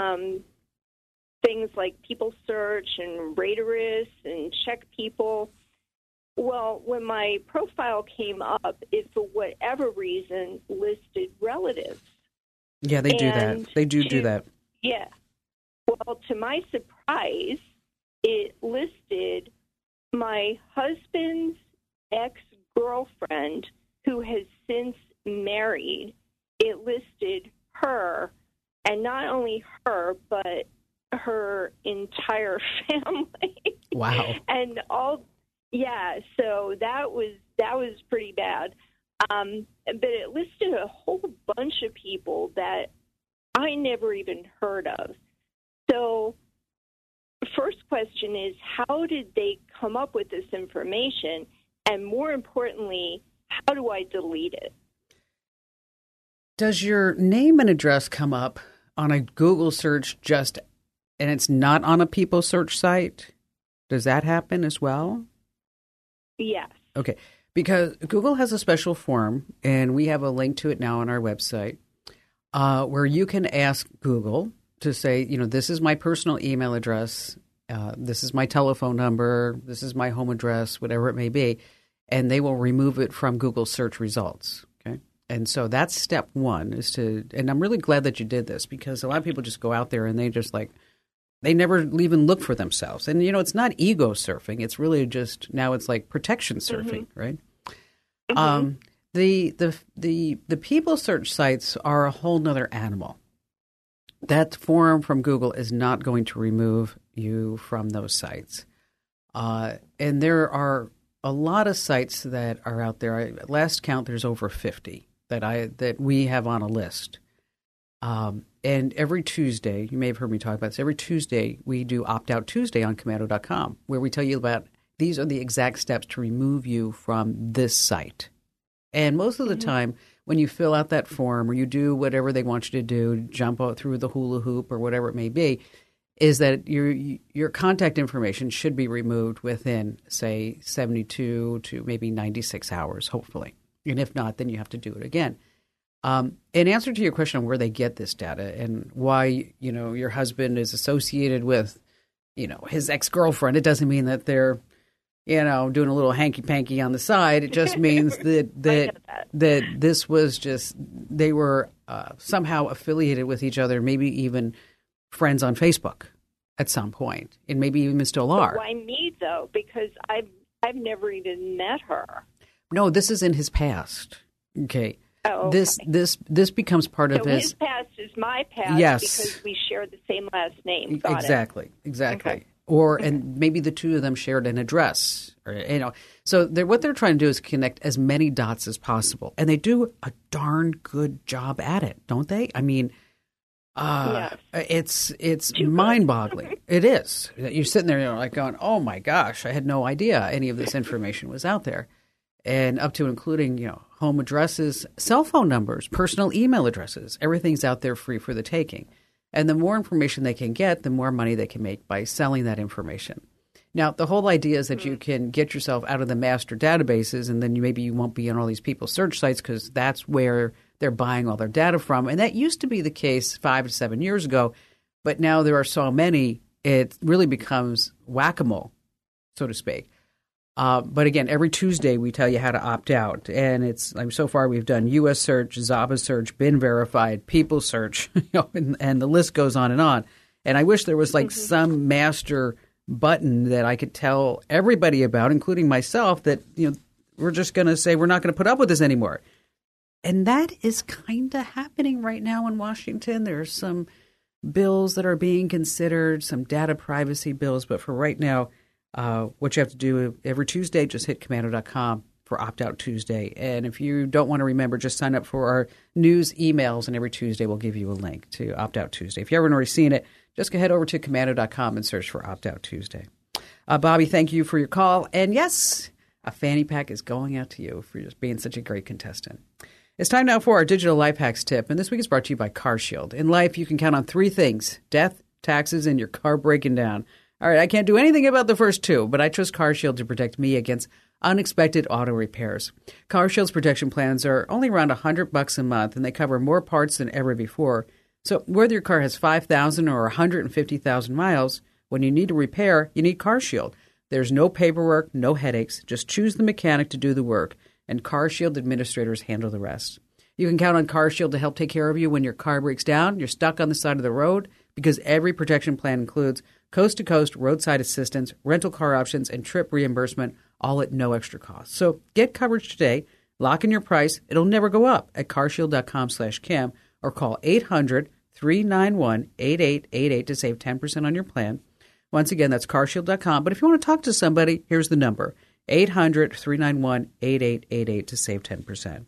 things like People Search and Raterus and Check People, well, when my profile came up, it, for whatever reason, listed relatives. Yeah, they do that. They do that. Yeah. Well, to my surprise, it listed my husband's ex-girlfriend who has since married. It listed her, and not only her, but her entire family. Wow. And all, yeah, so that was pretty bad. But it listed a whole bunch of people that I never even heard of. So first question is, how did they come up with this information? And more importantly, how do I delete it? Does your name and address come up on a Google search and it's not on a People Search site? Does that happen as well? Yes. Okay. Because Google has a special form, and we have a link to it now on our website, where you can ask Google to say, this is my personal email address, this is my telephone number, this is my home address, whatever it may be, and they will remove it from Google search results. Okay, and so that's step one and I'm really glad that you did this because a lot of people just go out there and they just they never even look for themselves. And, it's not ego surfing. It's really just now it's like protection surfing, right? Mm-hmm. The People Search sites are a whole nother animal. That form from Google is not going to remove you from those sites. And there are a lot of sites that are out there. At last count, there's over 50 that we have on a list. And every Tuesday, you may have heard me talk about this, every Tuesday we do Opt-Out Tuesday on Commando.com, where we tell you about these are the exact steps to remove you from this site. And most of the time, when you fill out that form or you do whatever they want you to do, jump out through the hula hoop or whatever it may be, is that your contact information should be removed within, say, 72 to maybe 96 hours, hopefully. And if not, then you have to do it again. In answer to your question on where they get this data and why, your husband is associated with, his ex-girlfriend, it doesn't mean that they're doing a little hanky-panky on the side. It just means that this was just, they were somehow affiliated with each other, maybe even friends on Facebook at some point, and maybe even still are. But why me, though? Because I've never even met her. No, this is in his past. Okay. Oh, okay. This becomes part of his past is my past. Yes. Because we share the same last name. Got exactly. it. Okay. And maybe the two of them shared an address, So what they're trying to do is connect as many dots as possible, and they do a darn good job at it, don't they? I mean, yes. It's mind-boggling. It is. You're sitting there, like going, "Oh my gosh, I had no idea any of this information was out there," and up to including home addresses, cell phone numbers, personal email addresses. Everything's out there free for the taking. And the more information they can get, the more money they can make by selling that information. Now, the whole idea is that you can get yourself out of the master databases, and then maybe you won't be on all these people's search sites because that's where they're buying all their data from. And that used to be the case 5 to 7 years ago. But now there are so many, it really becomes whack-a-mole, so to speak. But again, every Tuesday we tell you how to opt out. And so far we've done U.S. search, Zaba search, been verified, people search, and the list goes on and on. And I wish there was some master button that I could tell everybody about, including myself, that, we're just going to say we're not going to put up with this anymore. And that is kind of happening right now in Washington. There are some bills that are being considered, some data privacy bills. But for right now, what you have to do every Tuesday, just hit Komando.com for Opt-Out Tuesday. And if you don't want to remember, just sign up for our news emails, and every Tuesday we'll give you a link to Opt-Out Tuesday. If you haven't already seen it, just go head over to Komando.com and search for Opt-Out Tuesday. Bobby, thank you for your call. And yes, a fanny pack is going out to you for just being such a great contestant. It's time now for our digital life hacks tip, and this week is brought to you by CarShield. In life, you can count on 3 things: death, taxes, and your car breaking down. All right, I can't do anything about the first 2, but I trust CarShield to protect me against unexpected auto repairs. CarShield's protection plans are only around $100 a month, and they cover more parts than ever before. So whether your car has 5,000 or 150,000 miles, when you need a repair, you need CarShield. There's no paperwork, no headaches. Just choose the mechanic to do the work, and CarShield administrators handle the rest. You can count on CarShield to help take care of you when your car breaks down, you're stuck on the side of the road, because every protection plan includes coast-to-coast roadside assistance, rental car options, and trip reimbursement, all at no extra cost. So get coverage today. Lock in your price. It'll never go up at carshield.com/Kim or call 800-391-8888 to save 10% on your plan. Once again, that's carshield.com. But if you want to talk to somebody, here's the number, 800-391-8888 to save 10%.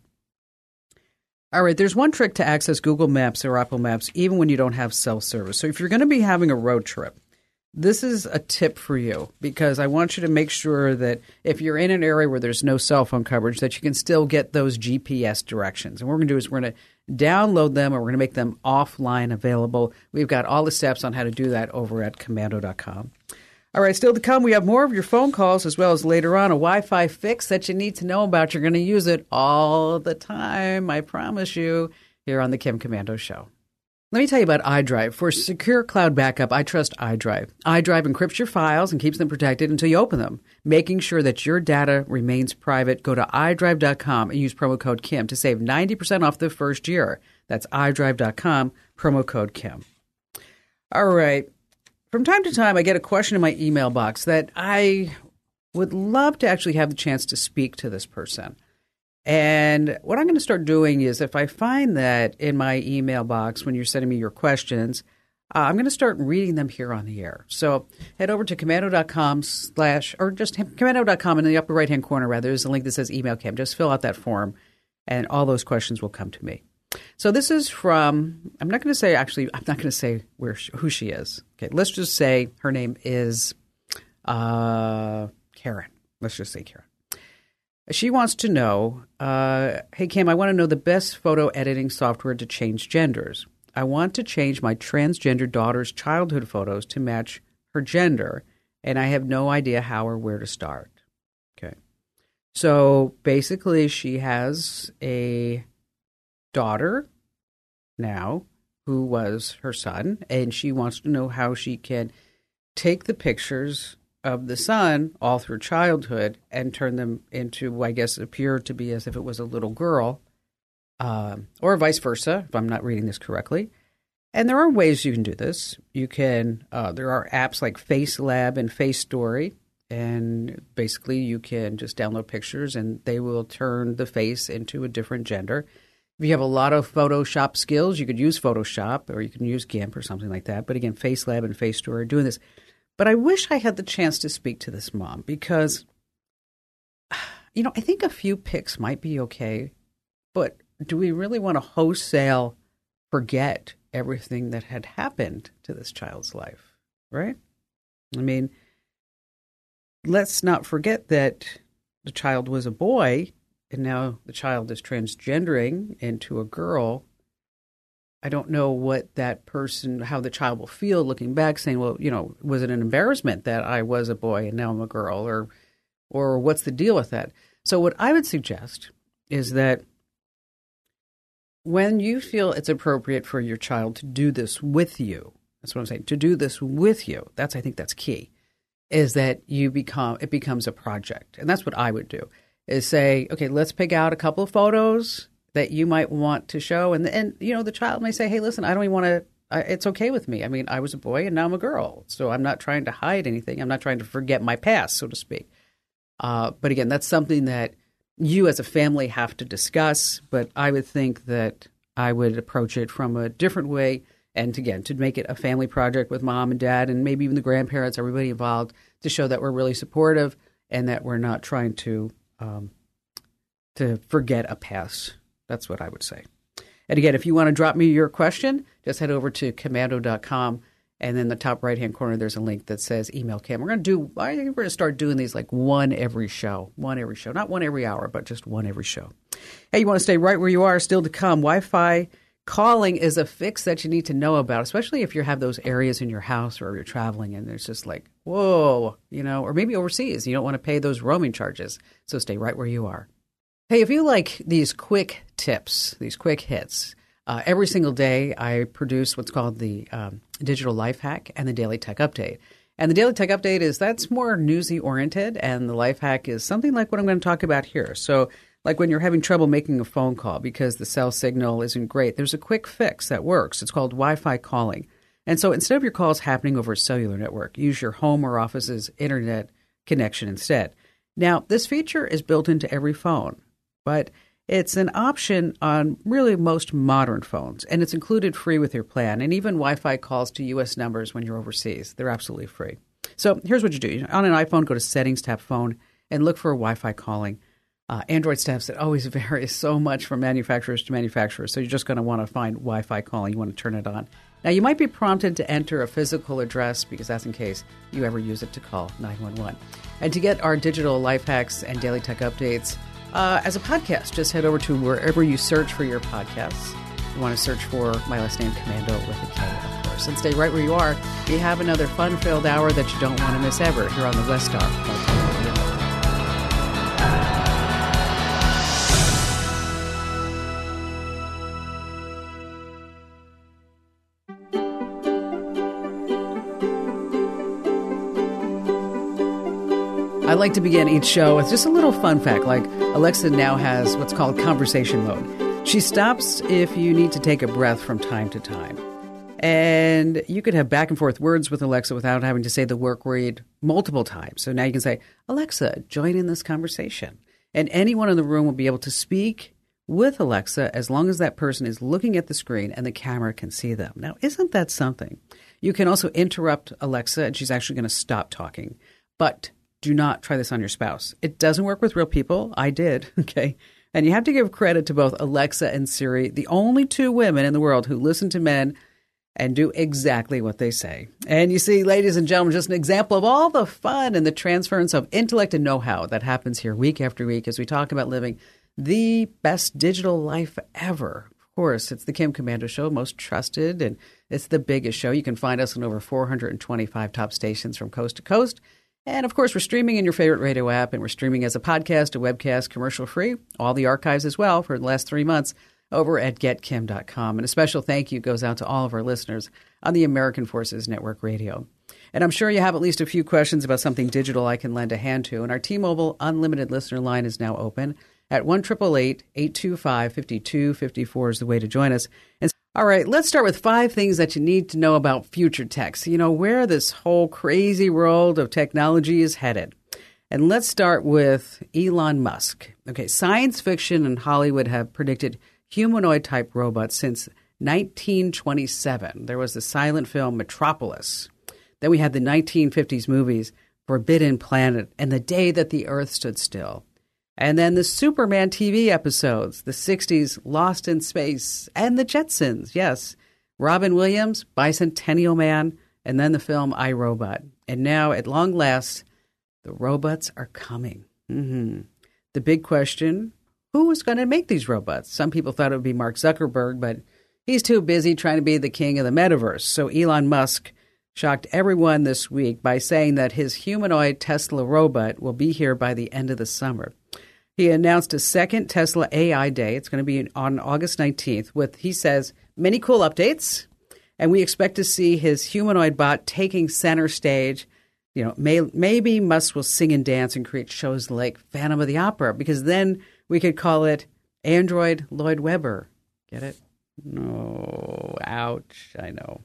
All right, there's one trick to access Google Maps or Apple Maps even when you don't have self-service. So if you're going to be having a road trip, this is a tip for you, because I want you to make sure that if you're in an area where there's no cell phone coverage, that you can still get those GPS directions. And what we're going to do is we're going to download them, and we're going to make them offline available. We've got all the steps on how to do that over at Komando.com. All right, still to come, we have more of your phone calls, as well as later on a Wi-Fi fix that you need to know about. You're going to use it all the time, I promise you, here on the Kim Komando Show. Let me tell you about iDrive. For secure cloud backup, I trust iDrive. iDrive encrypts your files and keeps them protected until you open them, making sure that your data remains private. Go to iDrive.com and use promo code Kim to save 90% off the first year. That's iDrive.com, promo code Kim. All right. From time to time, I get a question in my email box that I would love to actually have the chance to speak to this person. And what I'm going to start doing is, if I find that in my email box when you're sending me your questions, I'm going to start reading them here on the air. So head over to Komando.com or just Komando.com in the upper right-hand corner, rather. There's a link that says Email Kim. Just fill out that form, and all those questions will come to me. So this is from, I'm not going to say who she is. Okay, let's just say her name is Karen. Let's just say Karen. She wants to know, hey, Kim, I want to know the best photo editing software to change genders. I want to change my transgender daughter's childhood photos to match her gender, and I have no idea how or where to start. Okay. So basically, she has a daughter now who was her son, and she wants to know how she can take the pictures of the son all through childhood and turn them into, I guess, appear to be as if it was a little girl, or vice versa, if I'm not reading this correctly. And there are ways you can do this. You can, there are apps like FaceLab and FaceStory, and basically you can just download pictures and they will turn the face into a different gender. If you have a lot of Photoshop skills, you could use Photoshop or you can use GIMP or something like that. But again, FaceLab and FaceStory are doing this. But I wish I had the chance to speak to this mom because, I think a few pics might be okay, but do we really want to wholesale forget everything that had happened to this child's life, right? I mean, let's not forget that the child was a boy and now the child is transgendering into a girl. I don't know what that person, how the child will feel looking back saying, well, was it an embarrassment that I was a boy and now I'm a girl, or what's the deal with that? So what I would suggest is that when you feel it's appropriate for your child to do this with you, that's what I'm saying, to do this with you, I think that's key, is that it becomes a project. And that's what I would do, is say, okay, let's pick out a couple of photos that you might want to show. And the child may say, hey, listen, I don't even want to, it's okay with me. I mean, I was a boy and now I'm a girl. So I'm not trying to hide anything. I'm not trying to forget my past, so to speak. But again, that's something that you as a family have to discuss. But I would think that I would approach it from a different way. And again, to make it a family project with mom and dad and maybe even the grandparents, everybody involved, to show that we're really supportive and that we're not trying to forget a past. That's what I would say. And again, if you want to drop me your question, just head over to komando.com. And in the top right-hand corner, there's a link that says email Kim. I think we're going to start doing these like one every show. Not one every hour, but just one every show. Hey, you want to stay right where you are, still to come. Wi-Fi calling is a fix that you need to know about, especially if you have those areas in your house or you're traveling and there's just like, whoa, or maybe overseas. You don't want to pay those roaming charges. So stay right where you are. Hey, if you like these quick tips, these quick hits, every single day I produce what's called the Digital Life Hack and the Daily Tech Update. And the Daily Tech Update that's more newsy oriented, and the Life Hack is something like what I'm going to talk about here. So like when you're having trouble making a phone call because the cell signal isn't great, there's a quick fix that works. It's called Wi-Fi calling. And so instead of your calls happening over a cellular network, use your home or office's internet connection instead. Now, this feature is built into every phone, but it's an option on really most modern phones, and it's included free with your plan. And even Wi-Fi calls to U.S. numbers when you're overseas, they're absolutely free. So here's what you do. On an iPhone, go to Settings, tap Phone, and look for Wi-Fi calling. Android steps, it always varies so much from manufacturers to manufacturers, so you're just going to want to find Wi-Fi calling. You want to turn it on. Now, you might be prompted to enter a physical address because that's in case you ever use it to call 911. And to get our digital life hacks and daily tech updates as a podcast, just head over to wherever you search for your podcasts. You want to search for my last name, Komando, with a K, of course. And stay right where you are. We have another fun-filled hour that you don't want to miss ever here on the West Star. I like to begin each show with just a little fun fact, like Alexa now has what's called conversation mode. She stops if you need to take a breath from time to time. And you could have back and forth words with Alexa without having to say the work word multiple times. So now you can say, Alexa, join in this conversation. And anyone in the room will be able to speak with Alexa as long as that person is looking at the screen and the camera can see them. Now, isn't that something? You can also interrupt Alexa, and she's actually going to stop talking. But do not try this on your spouse. It doesn't work with real people. I did, okay? And you have to give credit to both Alexa and Siri, the only two women in the world who listen to men and do exactly what they say. And you see, ladies and gentlemen, just an example of all the fun and the transference of intellect and know-how that happens here week after week as we talk about living the best digital life ever. Of course, it's the Kim Komando Show, most trusted, and it's the biggest show. You can find us on over 425 top stations from coast to coast. And, of course, we're streaming in your favorite radio app, and we're streaming as a podcast, a webcast, commercial-free, all the archives as well for the last 3 months over at getkim.com. And a special thank you goes out to all of our listeners on the American Forces Network Radio. And I'm sure you have at least a few questions about something digital I can lend a hand to. And our T-Mobile Unlimited listener line is now open at 1-888-825-5254 is the way to join us. And all right, let's start with 5 things that you need to know about future tech. So you know where this whole crazy world of technology is headed. And let's start with Elon Musk. Okay, science fiction and Hollywood have predicted humanoid-type robots since 1927. There was the silent film Metropolis. Then we had the 1950s movies Forbidden Planet and The Day That the Earth Stood Still. And then the Superman TV episodes, the 60s Lost in Space, and the Jetsons, yes. Robin Williams, Bicentennial Man, and then the film I, Robot. And now, at long last, the robots are coming. The big question, who is going to make these robots? Some people thought it would be Mark Zuckerberg, but he's too busy trying to be the king of the metaverse. So Elon Musk shocked everyone this week by saying that his humanoid Tesla robot will be here by the end of the summer. He announced a second Tesla AI Day. It's going to be on August 19th with, he says, many cool updates. And we expect to see his humanoid bot taking center stage. You know, maybe Musk will sing and dance and create shows like Phantom of the Opera, because then we could call it Android Lloyd Webber. Get it? No. Ouch. I know.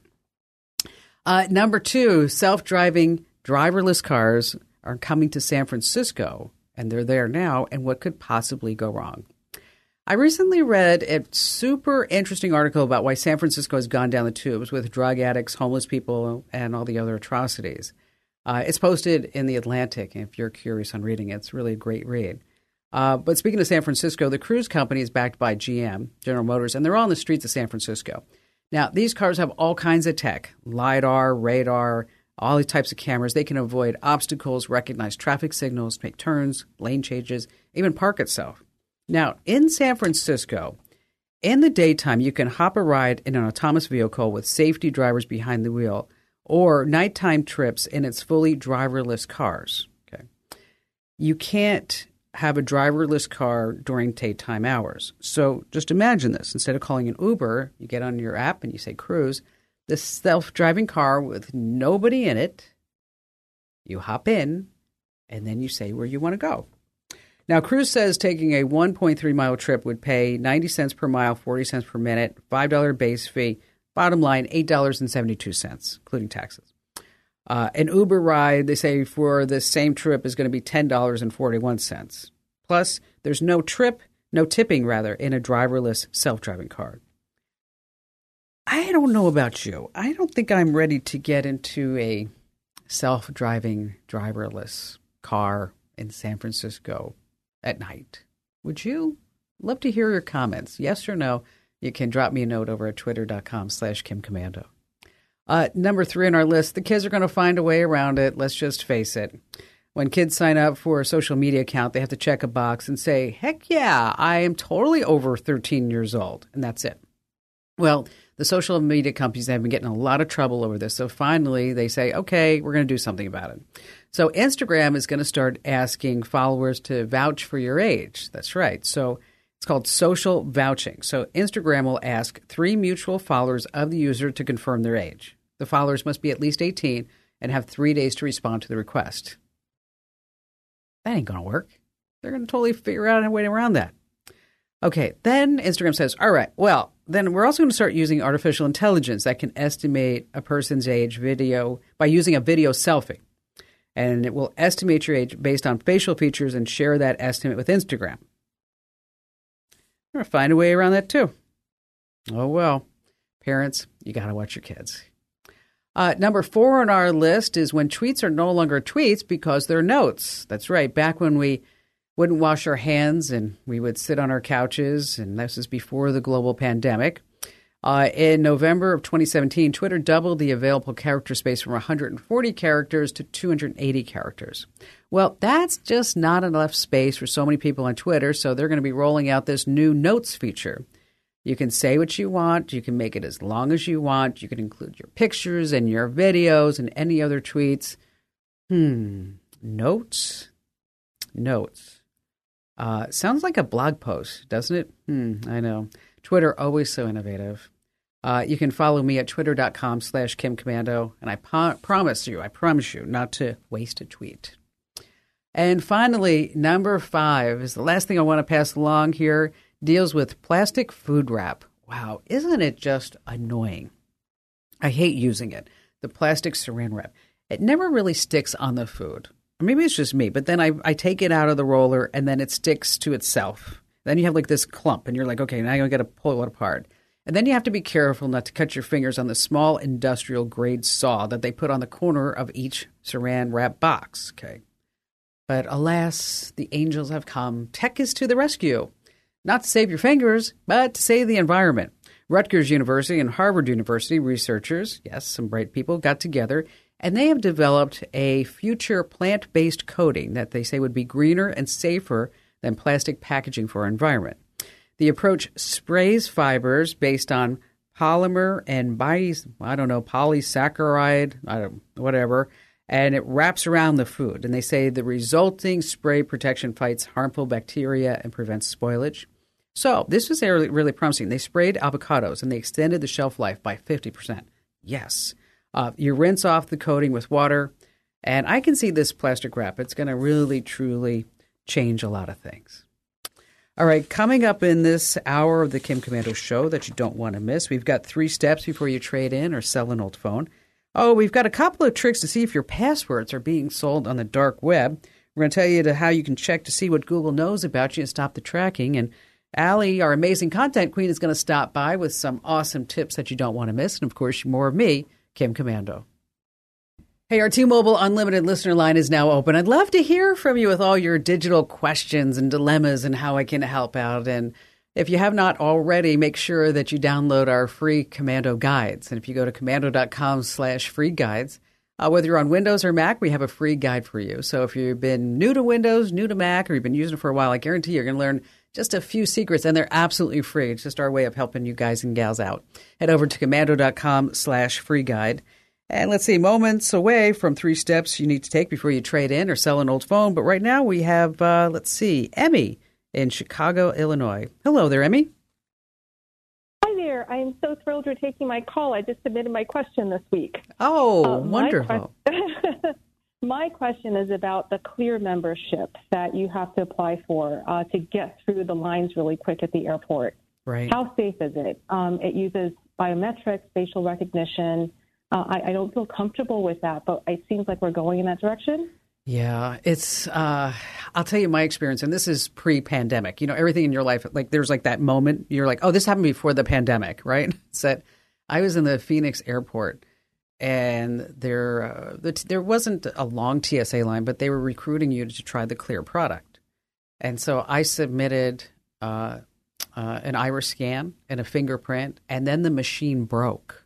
Number 2, self-driving driverless cars are coming to San Francisco, and they're there now, and what could possibly go wrong? I recently read a super interesting article about why San Francisco has gone down the tubes with drug addicts, homeless people, and all the other atrocities. It's posted in The Atlantic, and if you're curious on reading it, it's really a great read. But speaking of San Francisco, the Cruise company is backed by GM, General Motors, and they're all on the streets of San Francisco. Now, these cars have all kinds of tech, LiDAR, radar, all these types of cameras. They can avoid obstacles, recognize traffic signals, make turns, lane changes, even park itself. Now, in San Francisco, in the daytime, you can hop a ride in an autonomous vehicle with safety drivers behind the wheel, or nighttime trips in its fully driverless cars. Okay, you can't have a driverless car during daytime hours. So just imagine this. Instead of calling an Uber, you get on your app and you say Cruise. This self-driving car with nobody in it, you hop in, and then you say where you want to go. Now, Cruise says taking a 1.3-mile trip would pay 90 cents per mile, 40 cents per minute, $5 base fee. Bottom line, $8.72, including taxes. An Uber ride, they say, for the same trip is going to be $10.41. Plus, there's no tipping, in a driverless self-driving car. I don't know about you. I don't think I'm ready to get into a self-driving driverless car in San Francisco at night. Would you? Love to hear your comments. Yes or no? You can drop me a note over at twitter.com/KimCommando. Number 3 on our list, the kids are going to find a way around it. Let's just face it. When kids sign up for a social media account, they have to check a box and say, heck yeah, I am totally over 13 years old. And that's it. Well, the social media companies have been getting a lot of trouble over this. So finally, they say, okay, we're going to do something about it. So Instagram is going to start asking followers to vouch for your age. That's right. So it's called social vouching. So Instagram will ask 3 mutual followers of the user to confirm their age. The followers must be at least 18 and have 3 days to respond to the request. That ain't going to work. They're going to totally figure out a way around that. Okay, then Instagram says, all right, well, then we're also going to start using artificial intelligence that can estimate a person's age by using a video selfie. And it will estimate your age based on facial features and share that estimate with Instagram. We're going to find a way around that too. Oh, well, parents, you got to watch your kids. Number 4 on our list is when tweets are no longer tweets because they're notes. That's right. Back when we wouldn't wash our hands and we would sit on our couches, and this is before the global pandemic. In November of 2017, Twitter doubled the available character space from 140 characters to 280 characters. Well, that's just not enough space for so many people on Twitter, so they're going to be rolling out this new notes feature. You can say what you want. You can make it as long as you want. You can include your pictures and your videos and any other tweets. Notes? Sounds like a blog post, doesn't it? I know. Twitter, always so innovative. You can follow me at twitter.com/KimCommando, and I promise you not to waste a tweet. And finally, number 5 is the last thing I want to pass along here, deals with plastic food wrap. Wow, isn't it just annoying? I hate using it, the plastic saran wrap. It never really sticks on the food. Maybe it's just me, but then I take it out of the roller and then it sticks to itself. Then you have like this clump and you're like, okay, now I got to pull it apart. And then you have to be careful not to cut your fingers on the small industrial grade saw that they put on the corner of each saran wrap box. Okay. But alas, the angels have come. Tech is to the rescue. Not to save your fingers, but to save the environment. Rutgers University and Harvard University researchers, yes, some bright people, got together, and they have developed a future plant-based coating that they say would be greener and safer than plastic packaging for our environment. The approach sprays fibers based on polymer and polysaccharide, whatever, and it wraps around the food. And they say the resulting spray protection fights harmful bacteria and prevents spoilage. So this was really, really promising. They sprayed avocados and they extended the shelf life by 50%. Yes. You rinse off the coating with water, and I can see this plastic wrap. It's going to really, truly change a lot of things. All right, coming up in this hour of the Kim Komando Show that you don't want to miss, we've got 3 steps before you trade in or sell an old phone. Oh, we've got a couple of tricks to see if your passwords are being sold on the dark web. We're going to tell you how you can check to see what Google knows about you and stop the tracking. And Allie, our amazing content queen, is going to stop by with some awesome tips that you don't want to miss. And, of course, more of me, Kim Komando. Hey, our T-Mobile Unlimited listener line is now open. I'd love to hear from you with all your digital questions and dilemmas and how I can help out. And if you have not already, make sure that you download our free Komando guides. And if you go to komando.com/free guides, whether you're on Windows or Mac, we have a free guide for you. So if you've been new to Windows, new to Mac, or you've been using it for a while, I guarantee you're going to learn just a few secrets, and they're absolutely free. It's just our way of helping you guys and gals out. Head over to komando.com/free guide. And let's see, moments away from 3 steps you need to take before you trade in or sell an old phone. But right now we have, Emmy in Chicago, Illinois. Hello there, Emmy. Hi there. I am so thrilled you're taking my call. I just submitted my question this week. Oh, wonderful. My question is about the Clear membership that you have to apply for to get through the lines really quick at the airport. Right. How safe is it? It uses biometrics, facial recognition. I don't feel comfortable with that, but it seems like we're going in that direction. Yeah, it's, I'll tell you my experience, and this is pre-pandemic. You know, everything in your life, like there's like that moment, you're like, oh, this happened before the pandemic, right? It's that I was in the Phoenix airport, and there wasn't a long TSA line, but they were recruiting you to try the Clear product. And so I submitted an iris scan and a fingerprint, and then the machine broke.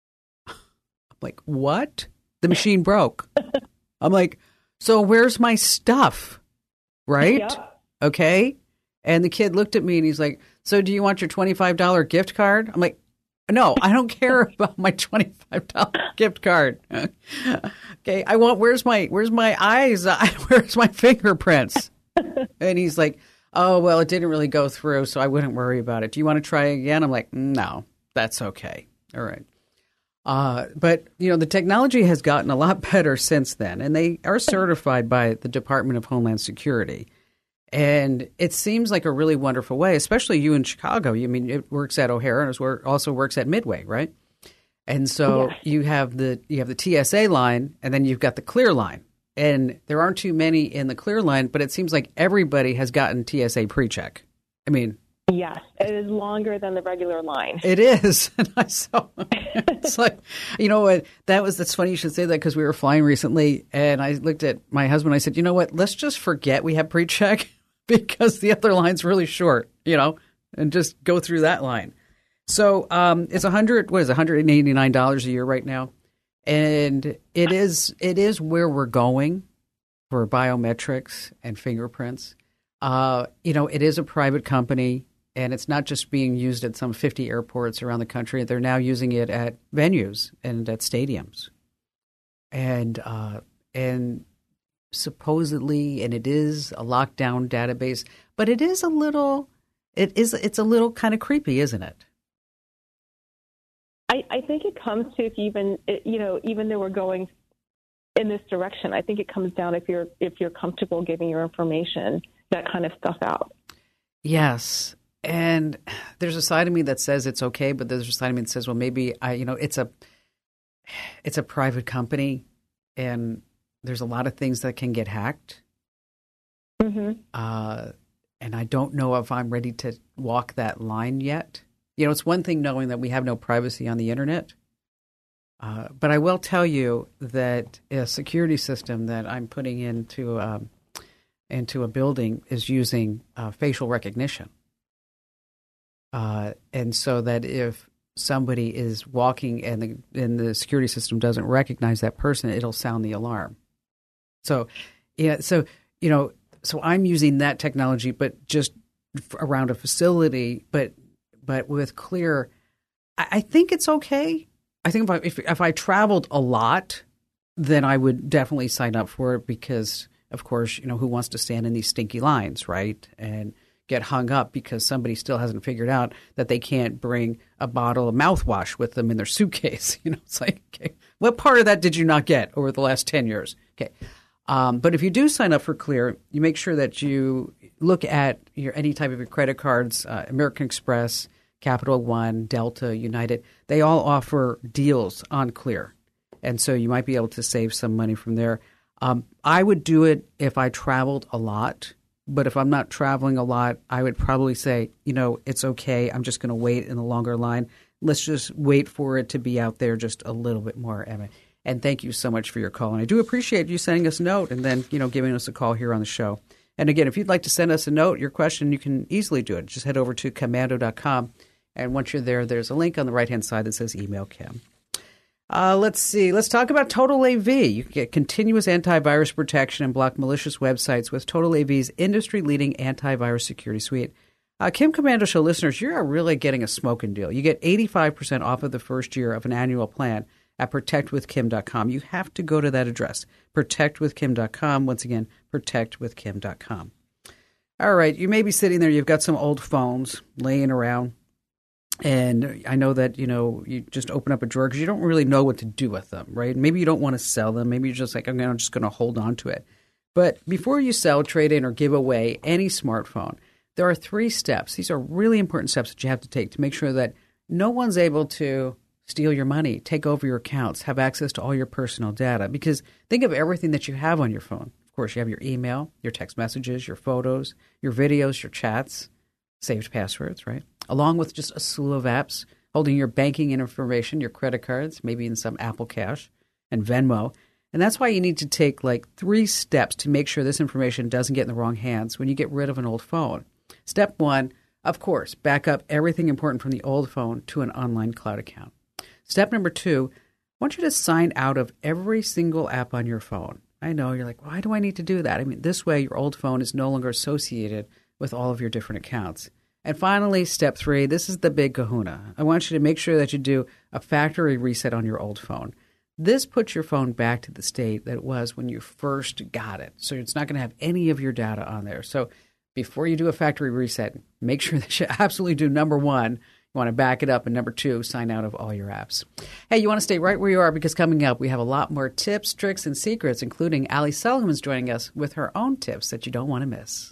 Like, what? The machine broke. I'm like, so where's my stuff? Right? Yeah. Okay. And the kid looked at me and he's like, so do you want your $25 gift card? I'm like, no, I don't care about my $25 gift card. Okay. I want, where's my eyes? Where's my fingerprints? And he's like, oh, well, it didn't really go through, so I wouldn't worry about it. Do you want to try again? I'm like, no, that's okay. All right. But, you know, the technology has gotten a lot better since then, and they are certified by the Department of Homeland Security. And it seems like a really wonderful way, especially you in Chicago. I mean, it works at O'Hare and it also works at Midway, right? And so you have the TSA line, and then you've got the Clear line. And there aren't too many in the Clear line, but it seems like everybody has gotten TSA pre-check. I mean, yes, it is longer than the regular line. It is. And I saw it's like, you know what? That's funny you should say that, because we were flying recently, and I looked at my husband. I said, you know what? Let's just forget we have pre-check, because the other line's really short, you know, and just go through that line. So it's $189 a year right now. And it is where we're going for biometrics and fingerprints. You know, it is a private company, and it's not just being used at some 50 airports around the country. They're now using it at venues and at stadiums. And supposedly, and it is a lockdown database, but it's a little kind of creepy, isn't it? I think it comes to even though we're going in this direction, I think it comes down if you're comfortable giving your information, that kind of stuff out. Yes. And there's a side of me that says it's okay, but there's a side of me that says, well, maybe it's a private company and there's a lot of things that can get hacked. Mm-hmm. And I don't know if I'm ready to walk that line yet. It's one thing knowing that we have no privacy on the internet. But I will tell you that a security system that I'm putting into a building is using facial recognition. And so that if somebody is walking and the security system doesn't recognize that person, it'll sound the alarm. So I'm using that technology, but just around a facility, but with Clear, I think it's okay. I think if I traveled a lot, then I would definitely sign up for it because, of course, who wants to stand in these stinky lines, right? And get hung up because somebody still hasn't figured out that they can't bring a bottle of mouthwash with them in their suitcase. It's like, okay, what part of that did you not get over the last 10 years? Okay. But if you do sign up for Clear, you make sure that you look at any type of your credit cards, American Express, Capital One, Delta, United. They all offer deals on Clear. And so you might be able to save some money from there. I would do it if I traveled a lot. But if I'm not traveling a lot, I would probably say, it's okay. I'm just going to wait in the longer line. Let's just wait for it to be out there just a little bit more, Emma. And thank you so much for your call. And I do appreciate you sending us a note and then, giving us a call here on the show. And again, if you'd like to send us a note, your question, you can easily do it. Just head over to komando.com. And once you're there, there's a link on the right-hand side that says Email Kim. Let's see. Let's talk about Total AV. You can get continuous antivirus protection and block malicious websites with Total AV's industry-leading antivirus security suite. Kim Komando Show listeners, you're really getting a smoking deal. You get 85% off of the first year of an annual plan at protectwithkim.com. You have to go to that address, protectwithkim.com. Once again, protectwithkim.com. All right. You may be sitting there. You've got some old phones laying around. And I know that, you just open up a drawer because you don't really know what to do with them, right? Maybe you don't want to sell them. Maybe you're just like, I'm just going to hold on to it. But before you sell, trade in, or give away any smartphone, there are 3 steps. These are really important steps that you have to take to make sure that no one's able to steal your money, take over your accounts, have access to all your personal data. Because think of everything that you have on your phone. Of course, you have your email, your text messages, your photos, your videos, your chats, saved passwords, right? Along with just a slew of apps holding your banking information, your credit cards, maybe in some Apple Cash and Venmo. And that's why you need to take 3 steps to make sure this information doesn't get in the wrong hands when you get rid of an old phone. Step 1, of course, back up everything important from the old phone to an online cloud account. Step number 2, I want you to sign out of every single app on your phone. I know you're like, why do I need to do that? I mean, this way your old phone is no longer associated with all of your different accounts. And finally, step 3, this is the big kahuna. I want you to make sure that you do a factory reset on your old phone. This puts your phone back to the state that it was when you first got it. So it's not going to have any of your data on there. So before you do a factory reset, make sure that you absolutely do number 1. You want to back it up. And number 2, sign out of all your apps. Hey, you want to stay right where you are because coming up, we have a lot more tips, tricks, and secrets, including Ali Seligman's joining us with her own tips that you don't want to miss.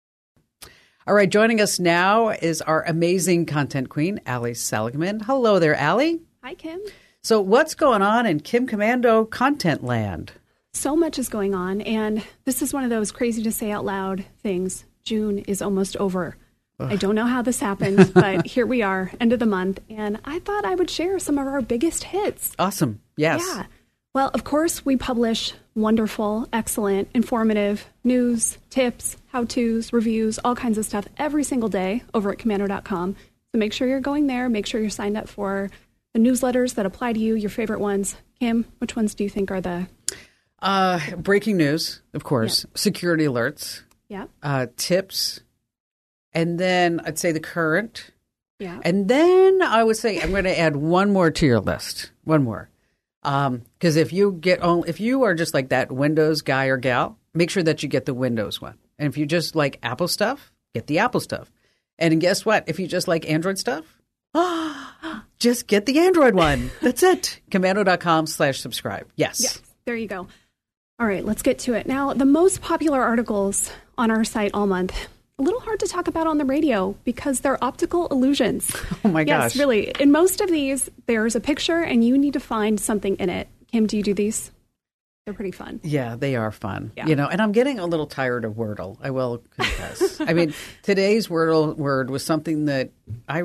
All right, joining us now is our amazing content queen, Ali Seligman. Hello there, Ali. Hi, Kim. So what's going on in Kim Komando content land? So much is going on, and this is one of those crazy to say out loud things. June is almost over. Ugh. I don't know how this happened, but here we are, end of the month, and I thought I would share some of our biggest hits. Awesome. Yes. Yeah. Well, of course, we publish wonderful, excellent, informative news, tips, how-tos, reviews, all kinds of stuff every single day over at komando.com. So make sure you're going there. Make sure you're signed up for the newsletters that apply to you, your favorite ones. Kim, which ones do you think are the... breaking news, of course. Yep. Security alerts. Yeah. Tips. And then I'd say the current. Yeah. And then I would say I'm going to add one more to your list. One more. Because if you are just like that Windows guy or gal, make sure that you get the Windows one. And if you just like Apple stuff, get the Apple stuff. And guess what? If you just like Android stuff, just get the Android one. That's it. Komando.com/subscribe. Yes. There you go. All right, let's get to it. Now, the most popular articles on our site all month, a little hard to talk about on the radio because they're optical illusions. Oh, my gosh. Yes, really. In most of these, there's a picture and you need to find something in it. Kim, do you do these? They're pretty fun. Yeah, they are fun. Yeah. And I'm getting a little tired of Wordle, I will confess. I mean, today's Wordle word was something that I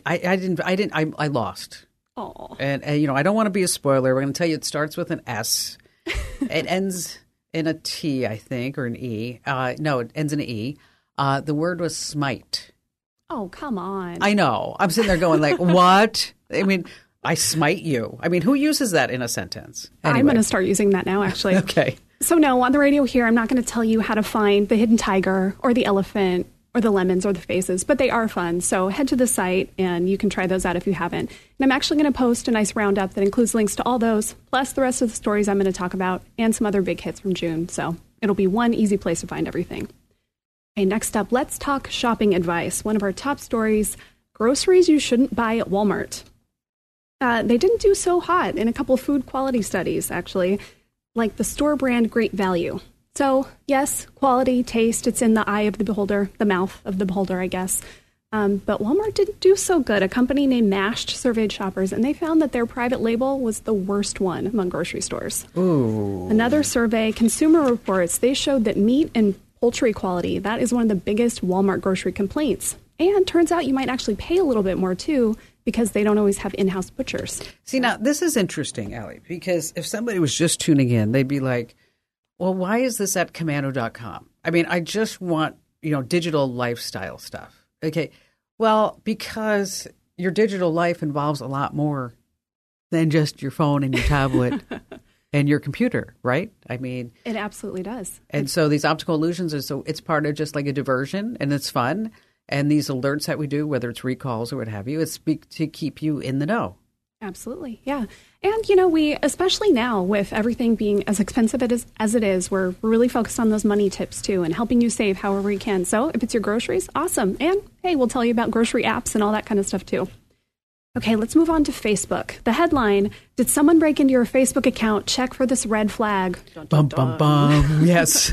lost. Oh. And I don't want to be a spoiler. We're going to tell you it starts with an S. It ends in a T, I think, or an E. No, it ends in an E. The word was smite. Oh, come on. I know. I'm sitting there going like, what? I mean, I smite you. I mean, who uses that in a sentence? Anyway. I'm going to start using that now, actually. Okay. So no, on the radio here, I'm not going to tell you how to find the hidden tiger or the elephant or the lemons or the faces, but they are fun. So head to the site and you can try those out if you haven't. And I'm actually going to post a nice roundup that includes links to all those, plus the rest of the stories I'm going to talk about and some other big hits from June. So it'll be one easy place to find everything. Okay, next up, let's talk shopping advice. One of our top stories, groceries you shouldn't buy at Walmart. They didn't do so hot in a couple of food quality studies, actually, like the store brand Great Value. So, yes, quality, taste, it's in the eye of the beholder, the mouth of the beholder, I guess. But Walmart didn't do so good. A company named Mashed surveyed shoppers, and they found that their private label was the worst one among grocery stores. Ooh. Another survey, Consumer Reports, they showed that meat and poultry quality, that is one of the biggest Walmart grocery complaints. And turns out you might actually pay a little bit more, too, because they don't always have in-house butchers. See, now, this is interesting, Allie, because if somebody was just tuning in, they'd be like, well, why is this at Komando.com? I mean, I just want, digital lifestyle stuff. Okay, well, because your digital life involves a lot more than just your phone and your tablet and your computer, right? I mean, it absolutely does. And so these optical illusions it's part of just like a diversion, and it's fun. And these alerts that we do, whether it's recalls or what have you, it's to keep you in the know. Absolutely, yeah. And, we, especially now with everything being as expensive as it is, we're really focused on those money tips, too, and helping you save however you can. So if it's your groceries, awesome. And, hey, we'll tell you about grocery apps and all that kind of stuff, too. Okay, let's move on to Facebook. The headline, did someone break into your Facebook account? Check for this red flag. Dun, dun, bum, bum, bum. Yes.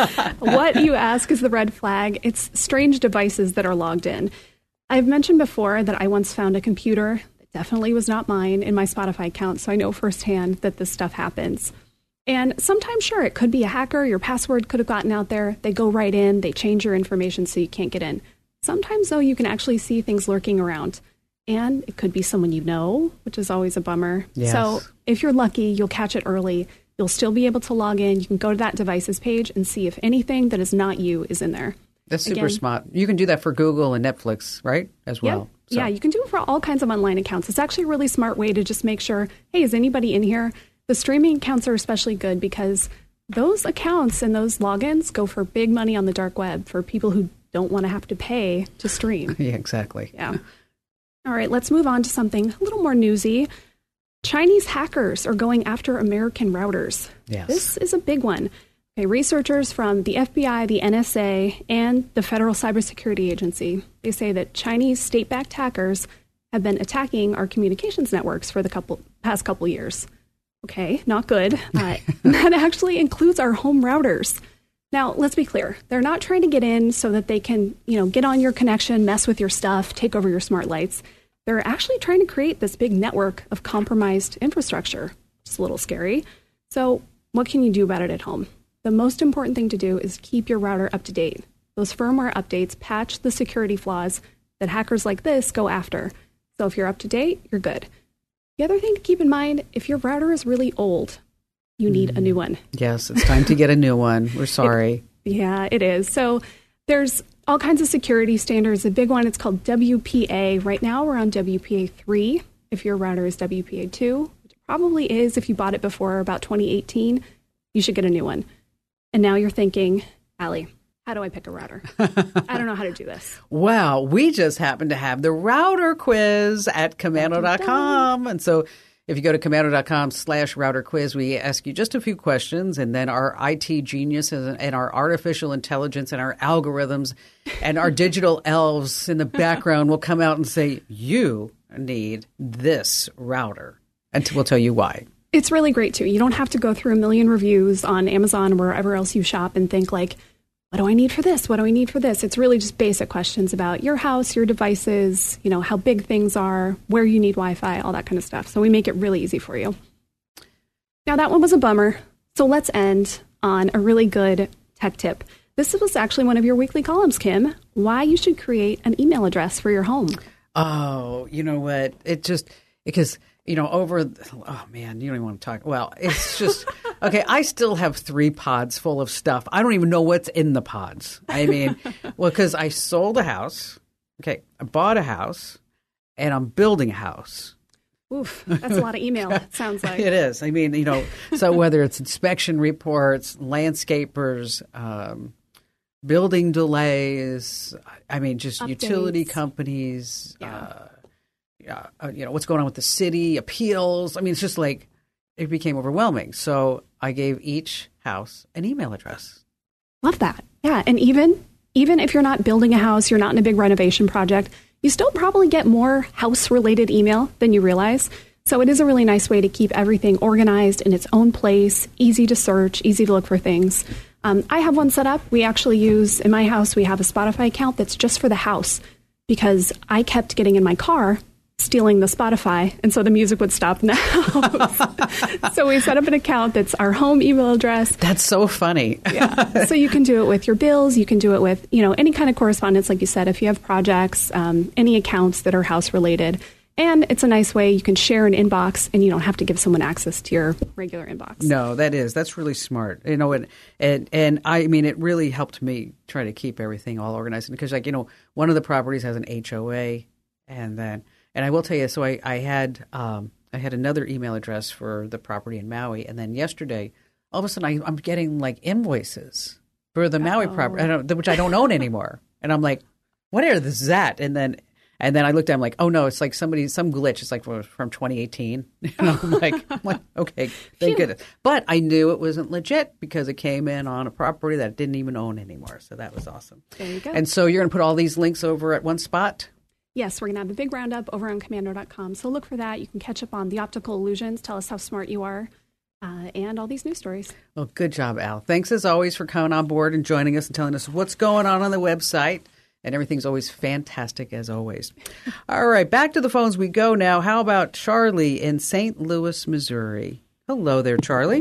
What, you ask, is the red flag? It's strange devices that are logged in. I've mentioned before that I once found a computer that definitely was not mine in my Spotify account, so I know firsthand that this stuff happens. And sometimes, sure, it could be a hacker. Your password could have gotten out there. They go right in. They change your information so you can't get in. Sometimes, though, you can actually see things lurking around. And it could be someone you know, which is always a bummer. Yes. So if you're lucky, you'll catch it early. You'll still be able to log in. You can go to that devices page and see if anything that is not you is in there. That's super smart. You can do that for Google and Netflix, right, as well? Yeah, you can do it for all kinds of online accounts. It's actually a really smart way to just make sure, hey, is anybody in here? The streaming accounts are especially good because those accounts and those logins go for big money on the dark web for people who don't want to have to pay to stream. Yeah, exactly. Yeah. All right, let's move on to something a little more newsy. Chinese hackers are going after American routers. Yes. This is a big one. Okay, researchers from the FBI, the NSA, and the Federal Cybersecurity Agency, they say that Chinese state-backed hackers have been attacking our communications networks for the past couple years. Okay, not good. That actually includes our home routers. Now, let's be clear. They're not trying to get in so that they can, get on your connection, mess with your stuff, take over your smart lights. They're actually trying to create this big network of compromised infrastructure. It's a little scary. So what can you do about it at home? The most important thing to do is keep your router up to date. Those firmware updates patch the security flaws that hackers like this go after. So if you're up to date, you're good. The other thing to keep in mind, if your router is really old, you need a new one. Yes, it's time to get a new one. We're sorry. It is. So there's all kinds of security standards. The big one, it's called WPA. Right now, we're on WPA 3. If your router is WPA 2, which it probably is if you bought it before about 2018, you should get a new one. And now you're thinking, Allie, how do I pick a router? I don't know how to do this. Wow, we just happen to have the router quiz at Komando.com. And so if you go to Komando.com/router quiz, we ask you just a few questions, and then our IT geniuses and our artificial intelligence and our algorithms and our digital elves in the background will come out and say, you need this router. And we'll tell you why. It's really great, too. You don't have to go through a million reviews on Amazon or wherever else you shop and think like, what do I need for this? What do I need for this? It's really just basic questions about your house, your devices, how big things are, where you need Wi-Fi, all that kind of stuff. So we make it really easy for you. Now, that one was a bummer. So let's end on a really good tech tip. This was actually one of your weekly columns, Kim, why you should create an email address for your home. Oh, you know what? Because you don't even want to talk. Well, it's just, okay, I still have 3 pods full of stuff. I don't even know what's in the pods. I mean, because I sold a house. Okay, I bought a house, and I'm building a house. Oof, that's a lot of email, it sounds like. It is. I mean, so whether it's inspection reports, landscapers, building delays, I mean, just updates. Utility companies, what's going on with the city, appeals. I mean, it's just like it became overwhelming. So I gave each house an email address. Love that. Yeah. And even if you're not building a house, you're not in a big renovation project, you still probably get more house-related email than you realize. So it is a really nice way to keep everything organized in its own place, easy to search, easy to look for things. I have one set up. We actually use, in my house, we have a Spotify account that's just for the house because I kept getting in my car stealing the Spotify, and so the music would stop in the house. So we set up an account that's our home email address. That's so funny. Yeah. So you can do it with your bills. You can do it with, any kind of correspondence, like you said, if you have projects, any accounts that are house-related. And it's a nice way you can share an inbox, and you don't have to give someone access to your regular inbox. No, that's really smart. And I mean, it really helped me try to keep everything all organized. Because, one of the properties has an HOA, and I will tell you, so I had another email address for the property in Maui, and then yesterday, all of a sudden, I'm getting like invoices for the Maui property, which I don't own anymore, and I'm like, what is that? And then I looked at it, I'm like, oh no, it's like some glitch. It's like from 2018. And I'm like, okay, thank goodness. But I knew it wasn't legit because it came in on a property that I didn't even own anymore. So that was awesome. There you go. And so you're going to put all these links over at one spot? Yes, we're going to have a big roundup over on Komando.com. So look for that. You can catch up on the optical illusions, tell us how smart you are, and all these news stories. Well, good job, Al. Thanks as always for coming on board and joining us and telling us what's going on the website. And everything's always fantastic as always. All right, back to the phones we go now. How about Charlie in St. Louis, Missouri? Hello there, Charlie.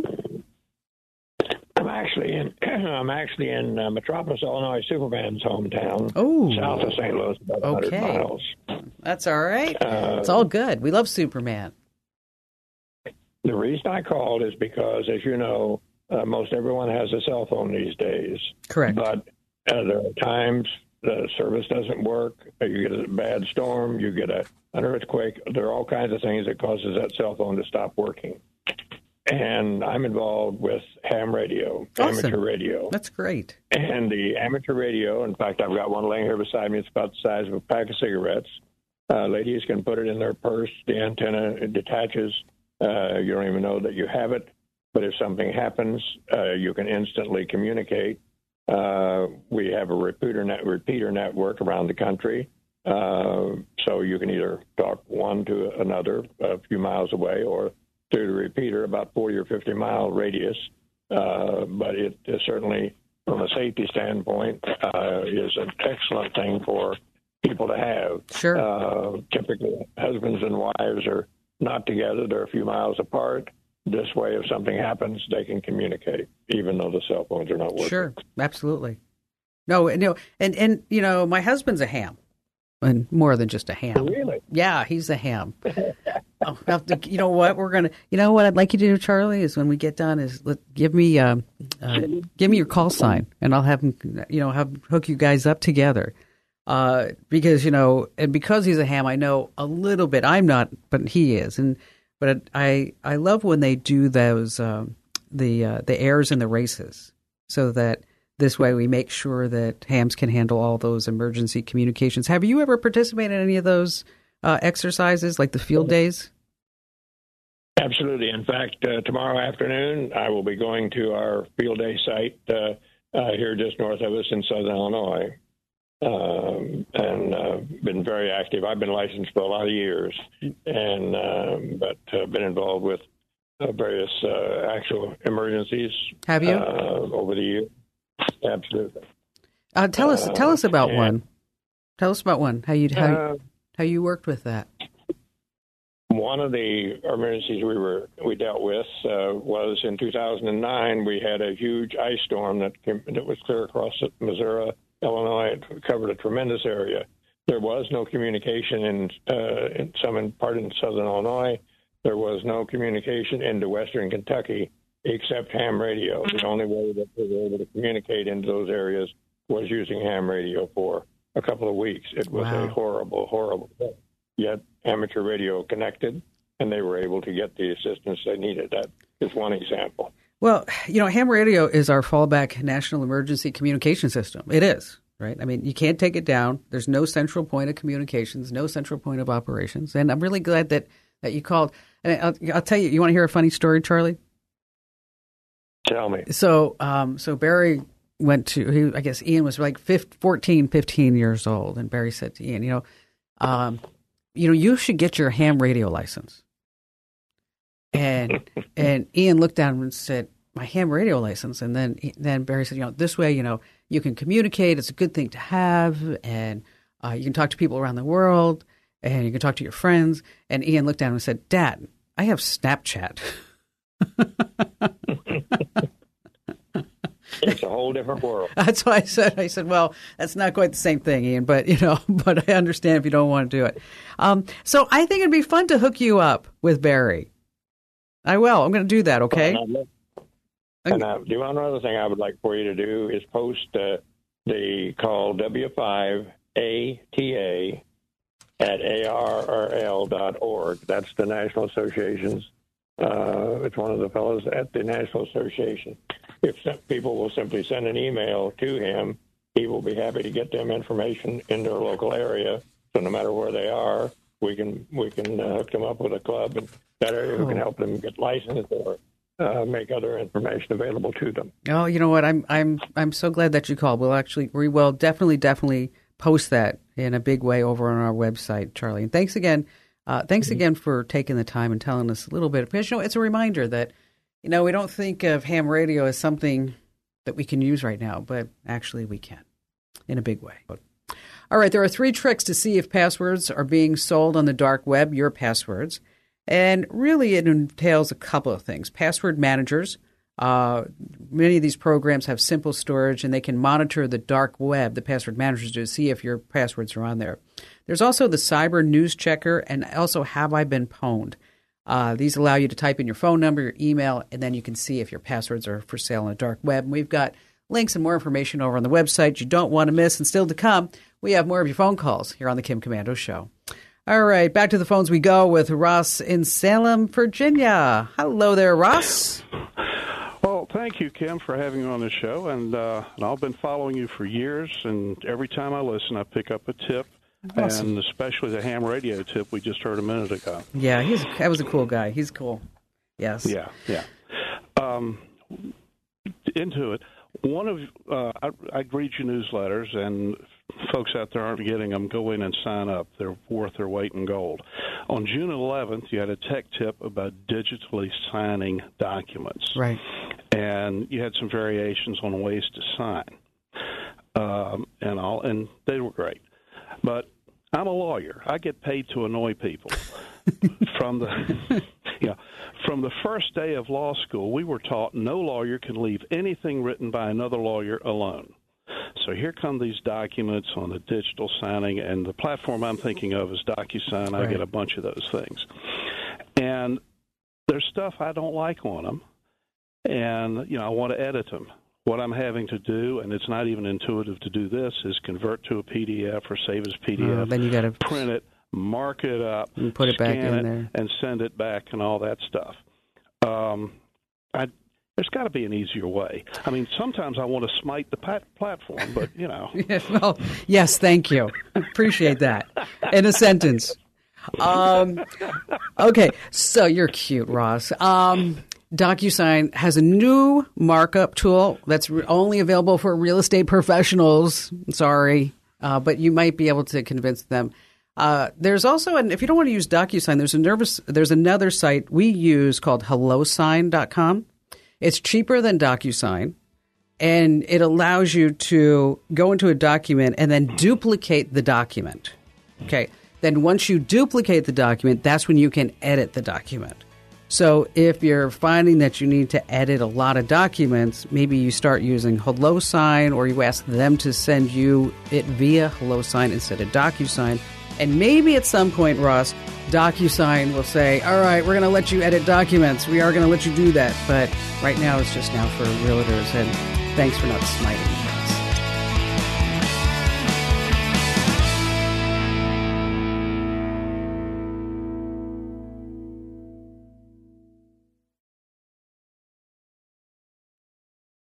I'm actually in Metropolis, Illinois, Superman's hometown. Oh, south of St. Louis, about 100 miles. That's all right. It's all good. We love Superman. The reason I called is because, as you know, most everyone has a cell phone these days. Correct. But there are times the service doesn't work. You get a bad storm. You get an earthquake. There are all kinds of things that causes that cell phone to stop working. And I'm involved with ham radio, awesome. Amateur radio. That's great. And the amateur radio, in fact, I've got one laying here beside me. It's about the size of a pack of cigarettes. Ladies can put it in their purse. The antenna detaches. You don't even know that you have it. But if something happens, you can instantly communicate. We have a repeater network around the country. So you can either talk one to another a few miles away or through the repeater about 40 or 50-mile radius. But it is certainly, from a safety standpoint, is an excellent thing for people to have. Sure. Typically, husbands and wives are not together. They're a few miles apart. This way, if something happens, they can communicate, even though the cell phones are not working. Sure, absolutely. No, and my husband's a ham, and more than just a ham. Oh, really? Yeah, he's a ham. You know what? What I'd like you to do, Charlie, is when we get done, is give me your call sign, and I'll have him, hook you guys up together. Because and because he's a ham, I know a little bit. I'm not, but he is, But I love when they do those the airs and the races, so that this way we make sure that hams can handle all those emergency communications. Have you ever participated in any of those exercises, like the field days? Absolutely. In fact, tomorrow afternoon I will be going to our field day site here just north of us in southern Illinois. and been very active. I've been licensed for a lot of years, and but been involved with various actual emergencies. Have you over the years? Absolutely. Tell us about one. Tell us about one. How you worked with that. One of the emergencies we dealt with was in 2009. We had a huge ice storm that was clear across Missouri, Illinois. It covered a tremendous area. There was no communication in part in southern Illinois. There was no communication into western Kentucky except ham radio. The only way that we were able to communicate into those areas was using ham radio for a couple of weeks. It was a horrible, horrible thing. Yet amateur radio connected, and they were able to get the assistance they needed. That is one example. Well, ham radio is our fallback national emergency communication system. It is, right? I mean, you can't take it down. There's no central point of communications, no central point of operations. And I'm really glad that you called. And I'll tell you, you want to hear a funny story, Charlie? Tell me. So Barry went to, I guess Ian was like 15 years old. And Barry said to Ian, you should get your ham radio license. And Ian looked down and said, my ham radio license. And then Barry said, this way, you can communicate. It's a good thing to have. And you can talk to people around the world. And you can talk to your friends. And Ian looked down and said, Dad, I have Snapchat. It's a whole different world. That's why I said, well, that's not quite the same thing, Ian, but I understand if you don't want to do it. So I think it'd be fun to hook you up with Barry. I will. I'm going to do that, okay? And the one other thing I would like for you to do is post the call W5ATA at ARRL.org. That's the National Association's. It's one of the fellows at the National Association. If people will simply send an email to him, he will be happy to get them information in their local area. So no matter where they are, we can hook them up with a club in that area who can help them get licensed or make other information available to them. Oh, you know what? I'm so glad that you called. We will definitely post that in a big way over on our website, Charlie. And thanks again. Thanks again for taking the time and telling us a little bit. Because, it's a reminder that, we don't think of ham radio as something that we can use right now, but actually we can in a big way. All right, there are 3 tricks to see if passwords are being sold on the dark web, your passwords. And really it entails a couple of things. Password managers. Many of these programs have simple storage, and they can monitor the dark web, the password managers, to see if your passwords are on there. There's also the Cyber News Checker and also Have I Been Pwned? These allow you to type in your phone number, your email, and then you can see if your passwords are for sale on the dark web. And we've got links and more information over on the website you don't want to miss. And still to come, we have more of your phone calls here on the Kim Komando Show. All right, back to the phones we go with Ross in Salem, Virginia. Hello there, Ross. Well, thank you, Kim, for having me on the show. And I've been following you for years, and every time I listen, I pick up a tip. Awesome. And especially the ham radio tip we just heard a minute ago. Yeah, that was a cool guy. He's cool. Yes. Yeah. Into it. One of I read your newsletters, and folks out there aren't getting them. Go in and sign up. They're worth their weight in gold. On June 11th, you had a tech tip about digitally signing documents. Right. And you had some variations on ways to sign, and they were great. But I'm a lawyer. I get paid to annoy people. From the first day of law school, we were taught no lawyer can leave anything written by another lawyer alone. So here come these documents on the digital signing, and the platform I'm thinking of is DocuSign. I get a bunch of those things. And there's stuff I don't like on them, and I want to edit them. What I'm having to do, and it's not even intuitive to do this, is convert to a PDF or save as PDF. Then you got to print it, mark it up, and put it back in there, and send it back, and all that stuff. There's got to be an easier way. I mean, sometimes I want to smite the platform, but Well, yes, thank you. Appreciate that. In a sentence. Okay, so you're cute, Ross. DocuSign has a new markup tool that's only available for real estate professionals. Sorry. but you might be able to convince them. There's also, if you don't want to use DocuSign, there's another site we use called HelloSign.com. It's cheaper than DocuSign, and it allows you to go into a document and then duplicate the document. Okay. Then once you duplicate the document, that's when you can edit the document. So if you're finding that you need to edit a lot of documents, maybe you start using HelloSign, or you ask them to send you it via HelloSign instead of DocuSign. And maybe at some point, Ross, DocuSign will say, all right, we're going to let you edit documents. We are going to let you do that. But right now, it's just now for realtors. And thanks for not smiting.